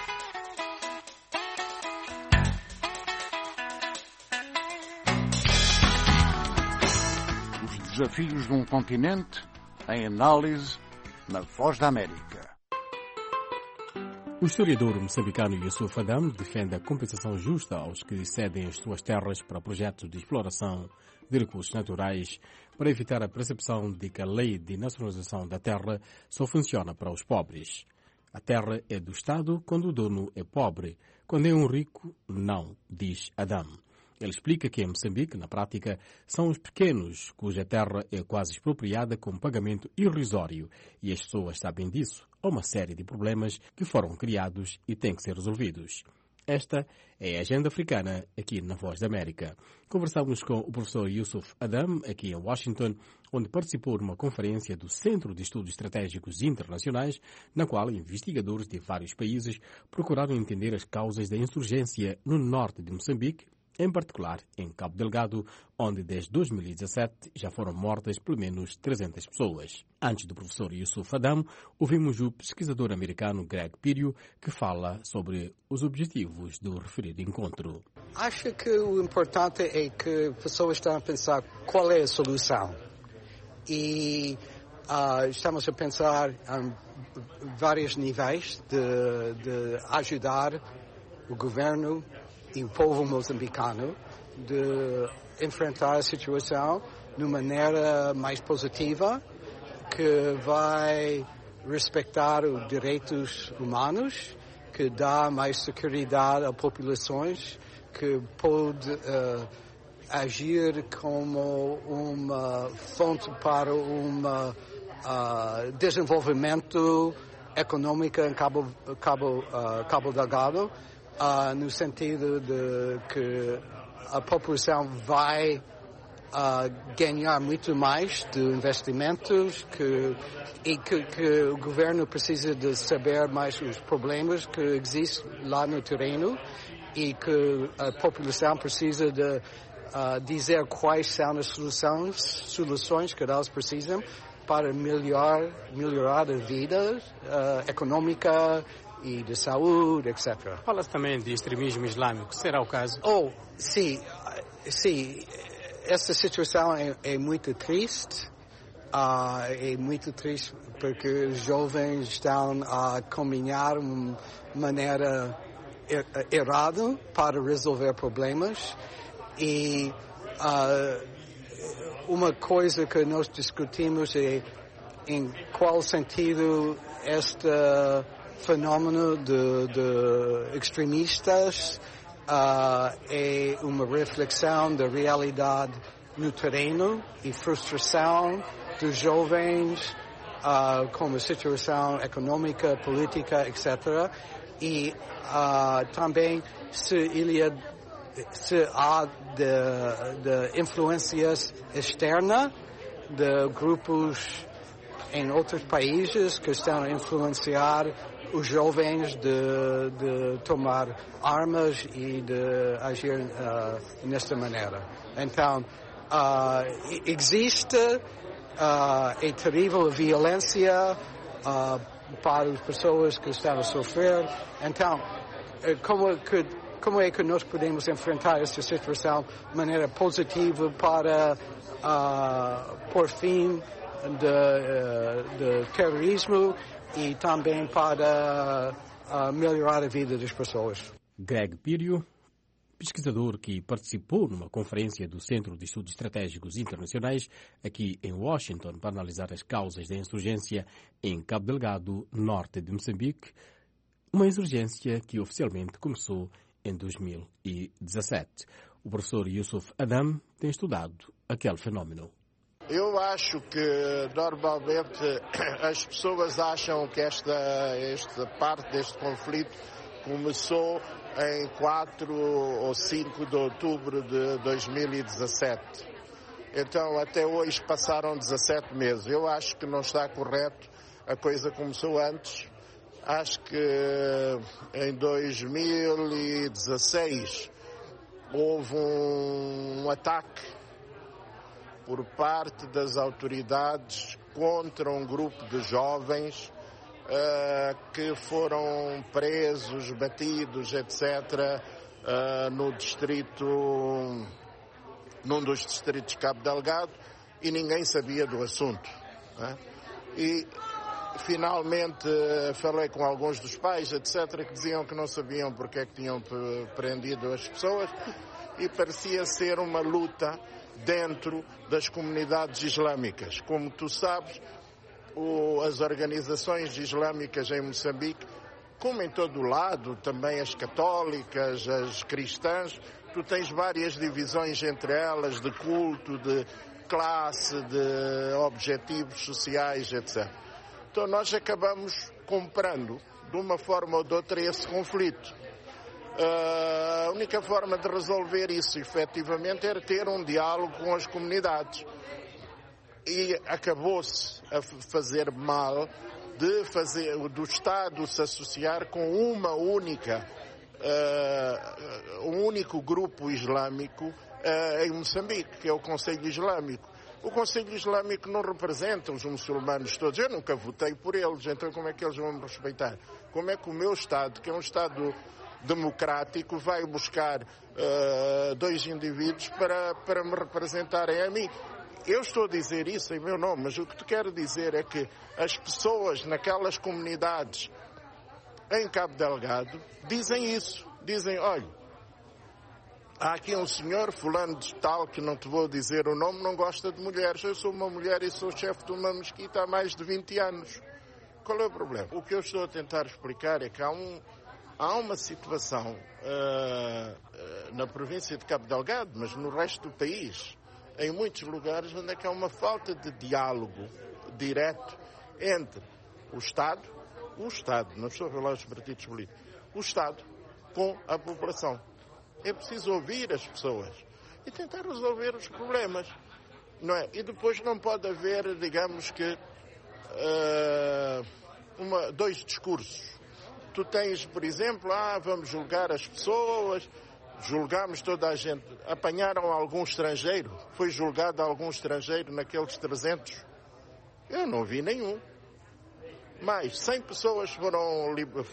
Os desafios de um continente em análise na Voz da América. O historiador moçambicano Yusuf Adam defende a compensação justa aos que cedem as suas terras para projetos de exploração de recursos naturais, para evitar a percepção de que a lei de nacionalização da terra só funciona para os pobres. A terra é do Estado quando o dono é pobre. Quando é um rico, não, diz Adam. Ele explica que em Moçambique, na prática, são os pequenos cuja terra é quase expropriada com pagamento irrisório e as pessoas sabem disso. Há uma série de problemas que foram criados e têm que ser resolvidos. Esta é a Agenda Africana aqui na Voz da América. Conversamos com o professor Yusuf Adam, aqui em Washington, onde participou numa conferência do Centro de Estudos Estratégicos Internacionais, na qual investigadores de vários países procuraram entender as causas da insurgência no norte de Moçambique, em particular em Cabo Delgado, onde desde 2017 já foram mortas pelo menos 300 pessoas. Antes do professor Yusuf Adam, ouvimos o pesquisador americano Greg Pirio, que fala sobre os objetivos do referido encontro. Acho que o importante é que pessoas estão a pensar qual é a solução. E estamos a pensar em vários níveis de ajudar o governo e o povo moçambicano de enfrentar a situação de uma maneira mais positiva, que vai respeitar os direitos humanos, que dá mais segurança a populações, que pode agir como uma fonte para um desenvolvimento econômico em Cabo Delgado, no sentido de que a população vai ganhar muito mais de investimentos, e que o governo precisa de saber mais os problemas que existem lá no terreno e que a população precisa de dizer quais são as soluções que elas precisam para melhorar a vida econômica e de saúde, etc. Fala-se também de extremismo islâmico. Será o caso? Sim. Essa situação é muito triste. É muito triste porque os jovens estão a caminhar de uma maneira errada para resolver problemas. E uma coisa que nós discutimos é em qual sentido este fenómeno de extremistas é uma reflexão da realidade no terreno e frustração dos jovens com a situação econômica, política, etc. E também se há de influências externas de grupos em outros países que estão a influenciar os jovens de tomar armas e de agir nesta maneira. Então, existe é terrível a violência para as pessoas que estão a sofrer. Então, como é que nós podemos enfrentar esta situação de maneira positiva para pôr fim de terrorismo e também para melhorar a vida das pessoas? Greg Pirio, pesquisador que participou numa conferência do Centro de Estudos Estratégicos Internacionais aqui em Washington para analisar as causas da insurgência em Cabo Delgado, norte de Moçambique, uma insurgência que oficialmente começou em 2017. O professor Yusuf Adam tem estudado aquele fenómeno. Eu acho que normalmente as pessoas acham que esta parte deste conflito começou em 4 ou 5 de outubro de 2017. Então até hoje passaram 17 meses. Eu acho que não está correto, a coisa começou antes. Acho que em 2016 houve um ataque por parte das autoridades contra um grupo de jovens que foram presos, batidos, etc., num dos distritos de Cabo Delgado, e ninguém sabia do assunto. E finalmente falei com alguns dos pais, etc., que diziam que não sabiam porque é que tinham prendido as pessoas, e parecia ser uma luta dentro das comunidades islâmicas. Como tu sabes, as organizações islâmicas em Moçambique, como em todo o lado, também as católicas, as cristãs, tu tens várias divisões entre elas, de culto, de classe, de objetivos sociais, etc. Então nós acabamos comprando, de uma forma ou de outra, esse conflito. A única forma de resolver isso, efetivamente, era ter um diálogo com as comunidades. E acabou-se a fazer mal do Estado se associar com um único grupo islâmico em Moçambique, que é o Conselho Islâmico. O Conselho Islâmico não representa os muçulmanos todos. Eu nunca votei por eles, então como é que eles vão me respeitar? Como é que o meu Estado, que é um Estado democrático, vai buscar 2 indivíduos para me representarem a mim? Eu estou a dizer isso em meu nome, mas o que te quero dizer é que as pessoas naquelas comunidades em Cabo Delgado dizem isso. Dizem, olha, há aqui um senhor, fulano de tal, que não te vou dizer o nome, não gosta de mulheres. Eu sou uma mulher e sou chefe de uma mesquita há mais de 20 anos. Qual é o problema? O que eu estou a tentar explicar é que há uma situação na província de Cabo Delgado, mas no resto do país, em muitos lugares onde é que há uma falta de diálogo direto entre o Estado, não estou a falar dos partidos políticos, o Estado com a população. É preciso ouvir as pessoas e tentar resolver os problemas, não é? E depois não pode haver, digamos que, 2 discursos. Tu tens, por exemplo, vamos julgar as pessoas, julgamos toda a gente. Apanharam algum estrangeiro? Foi julgado algum estrangeiro naqueles 300? Eu não vi nenhum. Mais 100 pessoas foram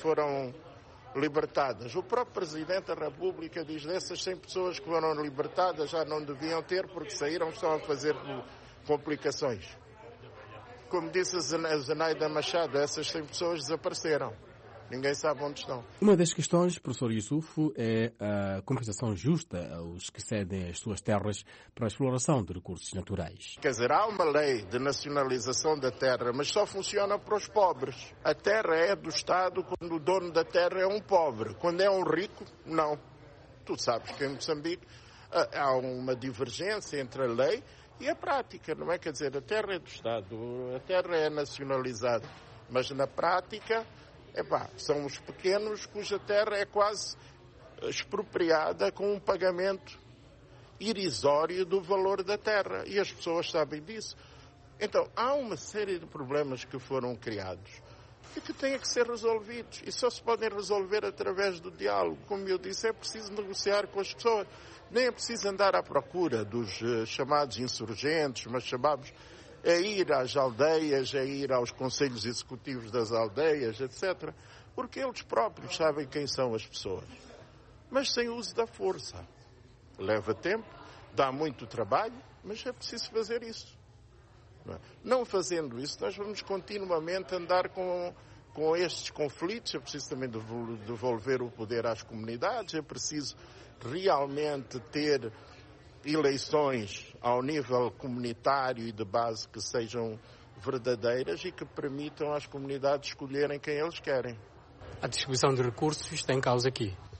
libertadas. O próprio Presidente da República diz dessas 100 pessoas que foram libertadas já não deviam ter porque saíram, estão a fazer complicações. Como disse a Zenaida Machado, essas 100 pessoas desapareceram. Ninguém sabe onde estão. Uma das questões, professor Yusuf, é a compensação justa aos que cedem as suas terras para a exploração de recursos naturais. Quer dizer, há uma lei de nacionalização da terra, mas só funciona para os pobres. A terra é do Estado quando o dono da terra é um pobre. Quando é um rico, não. Tu sabes que em Moçambique há uma divergência entre a lei e a prática, não é? Quer dizer, a terra é do Estado, a terra é nacionalizada, mas na prática... são os pequenos cuja terra é quase expropriada com um pagamento irrisório do valor da terra. E as pessoas sabem disso. Então, há uma série de problemas que foram criados e que têm que ser resolvidos. E só se podem resolver através do diálogo. Como eu disse, é preciso negociar com as pessoas. Nem é preciso andar à procura dos chamados insurgentes, mas chamados... é ir às aldeias, é ir aos conselhos executivos das aldeias, etc. Porque eles próprios sabem quem são as pessoas. Mas sem uso da força. Leva tempo, dá muito trabalho, mas é preciso fazer isso. Não fazendo isso, nós vamos continuamente andar com estes conflitos. É preciso também devolver o poder às comunidades, é preciso realmente ter eleições ao nível comunitário e de base que sejam verdadeiras e que permitam às comunidades escolherem quem eles querem. A distribuição de recursos está em causa aqui?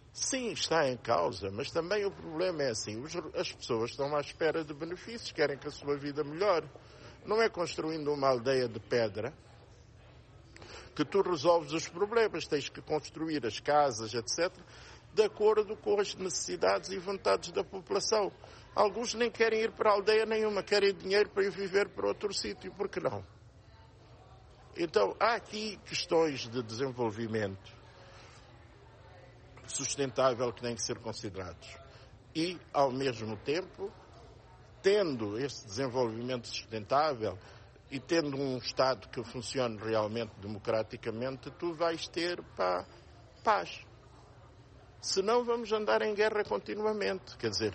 Sim, está em causa, mas também o problema é assim, as pessoas estão à espera de benefícios, querem que a sua vida melhore. Não é construindo uma aldeia de pedra que tu resolves os problemas, tens que construir as casas, etc., de acordo com as necessidades e vontades da população. Alguns nem querem ir para a aldeia nenhuma, querem dinheiro para ir viver para outro sítio, por que não? Então, há aqui questões de desenvolvimento sustentável que têm que ser considerados. E, ao mesmo tempo, tendo esse desenvolvimento sustentável e tendo um Estado que funcione realmente democraticamente, tu vais ter paz. Senão vamos andar em guerra continuamente. Quer dizer,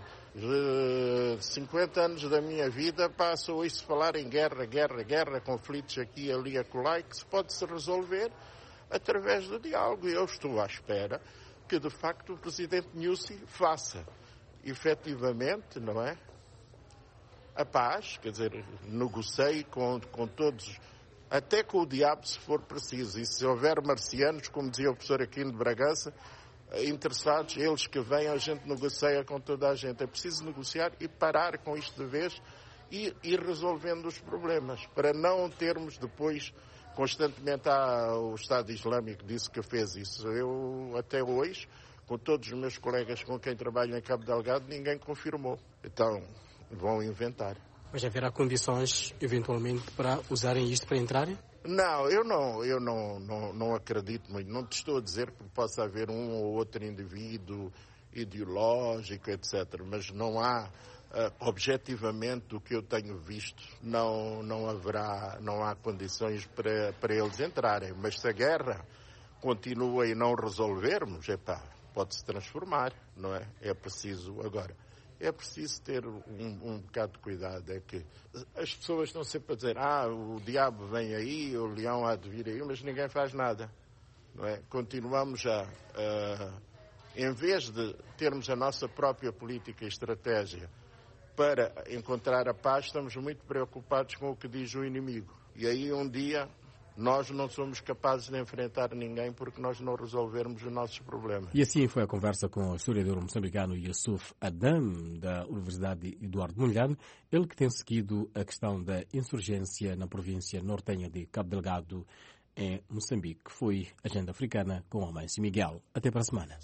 50 anos da minha vida passo a ouvir-se falar em guerra, conflitos aqui, ali, acolá, que se pode-se resolver através do diálogo. E eu estou à espera que, de facto, o presidente Nyusi faça, efetivamente, não é? A paz, quer dizer, negocie com todos, até com o diabo, se for preciso. E se houver marcianos, como dizia o professor Aquino de Bragança, interessados, eles que vêm, a gente negocia com toda a gente. É preciso negociar e parar com isto de vez e ir resolvendo os problemas, para não termos depois constantemente o Estado Islâmico disse que fez isso. Eu, até hoje, com todos os meus colegas com quem trabalho em Cabo Delgado, ninguém confirmou. Então, vão inventar. Mas haverá condições, eventualmente, para usarem isto para entrarem? Não, eu não acredito muito. Não te estou a dizer que possa haver um ou outro indivíduo ideológico, etc. Mas não há, objetivamente, do que eu tenho visto, não há condições para eles entrarem. Mas se a guerra continua e não resolvermos, pode-se transformar, não é? É preciso agora. É preciso ter um bocado de cuidado. É que as pessoas estão sempre a dizer o diabo vem aí, o leão há de vir aí, mas ninguém faz nada. Não é? Continuamos em vez de termos a nossa própria política e estratégia para encontrar a paz, estamos muito preocupados com o que diz o inimigo. E aí um dia nós não somos capazes de enfrentar ninguém porque nós não resolvermos os nossos problemas. E assim foi a conversa com o historiador moçambicano Yusuf Adam, da Universidade Eduardo Mondlane, ele que tem seguido a questão da insurgência na província nortenha de Cabo Delgado, em Moçambique. Foi Agenda Africana com Amâncio Miguel. Até para a semana.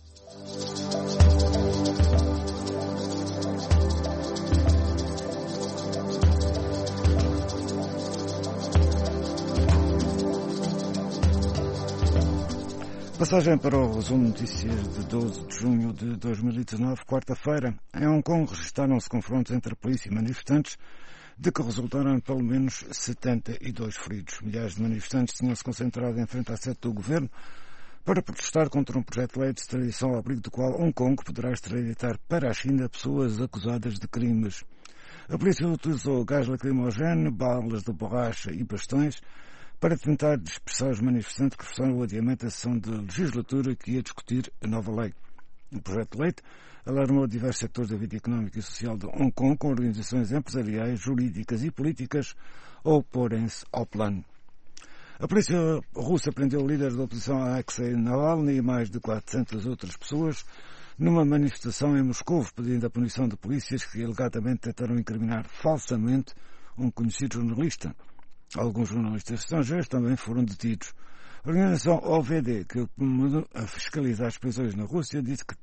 Passagem para o resumo de notícias de 12 de junho de 2019, quarta-feira. Em Hong Kong registaram-se confrontos entre a polícia e manifestantes, de que resultaram pelo menos 72 feridos. Milhares de manifestantes tinham-se concentrado em frente à sede do governo para protestar contra um projeto de lei de extradição, ao abrigo do qual Hong Kong poderá extraditar para a China pessoas acusadas de crimes. A polícia utilizou gás lacrimogéneo, balas de borracha e bastões para tentar dispersar os manifestantes que forçaram o adiamento da sessão de legislatura que ia discutir a nova lei. O projeto de lei alarmou diversos setores da vida económica e social de Hong Kong, com organizações empresariais, jurídicas e políticas a oporem-se ao plano. A polícia russa prendeu o líder da oposição Alexei Navalny e mais de 400 outras pessoas numa manifestação em Moscou, pedindo a punição de polícias que alegadamente tentaram incriminar falsamente um conhecido jornalista. Alguns jornalistas estrangeiros também foram detidos. A organização OVD, que fiscaliza as prisões na Rússia, disse que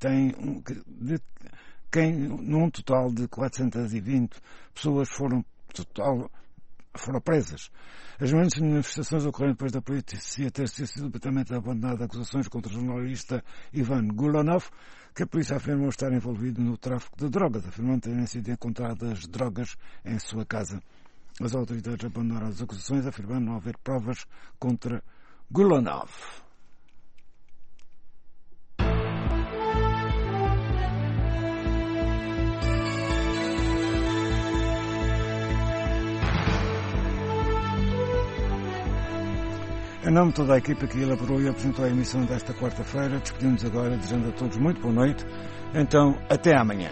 num total de 420 pessoas foram presas. As manifestações ocorreram depois da polícia ter sido subitamente abandonada acusações contra o jornalista Ivan Gulanov, que a polícia afirmou estar envolvido no tráfico de drogas, afirmando terem sido encontradas drogas em sua casa. As autoridades abandonaram as acusações, afirmando não haver provas contra Gulanov. Em nome de toda a equipa que elaborou e apresentou a emissão desta quarta-feira, despedimos agora, desejando a todos muito boa noite. Então, até amanhã.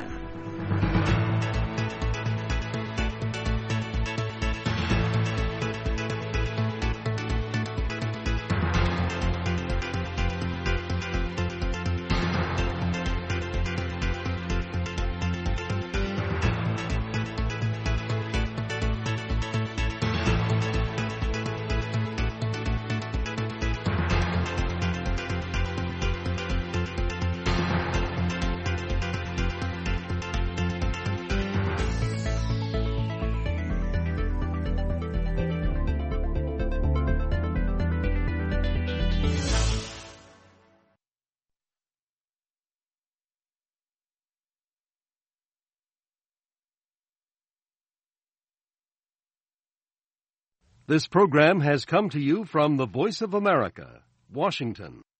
This program has come to you from the Voice of America, Washington.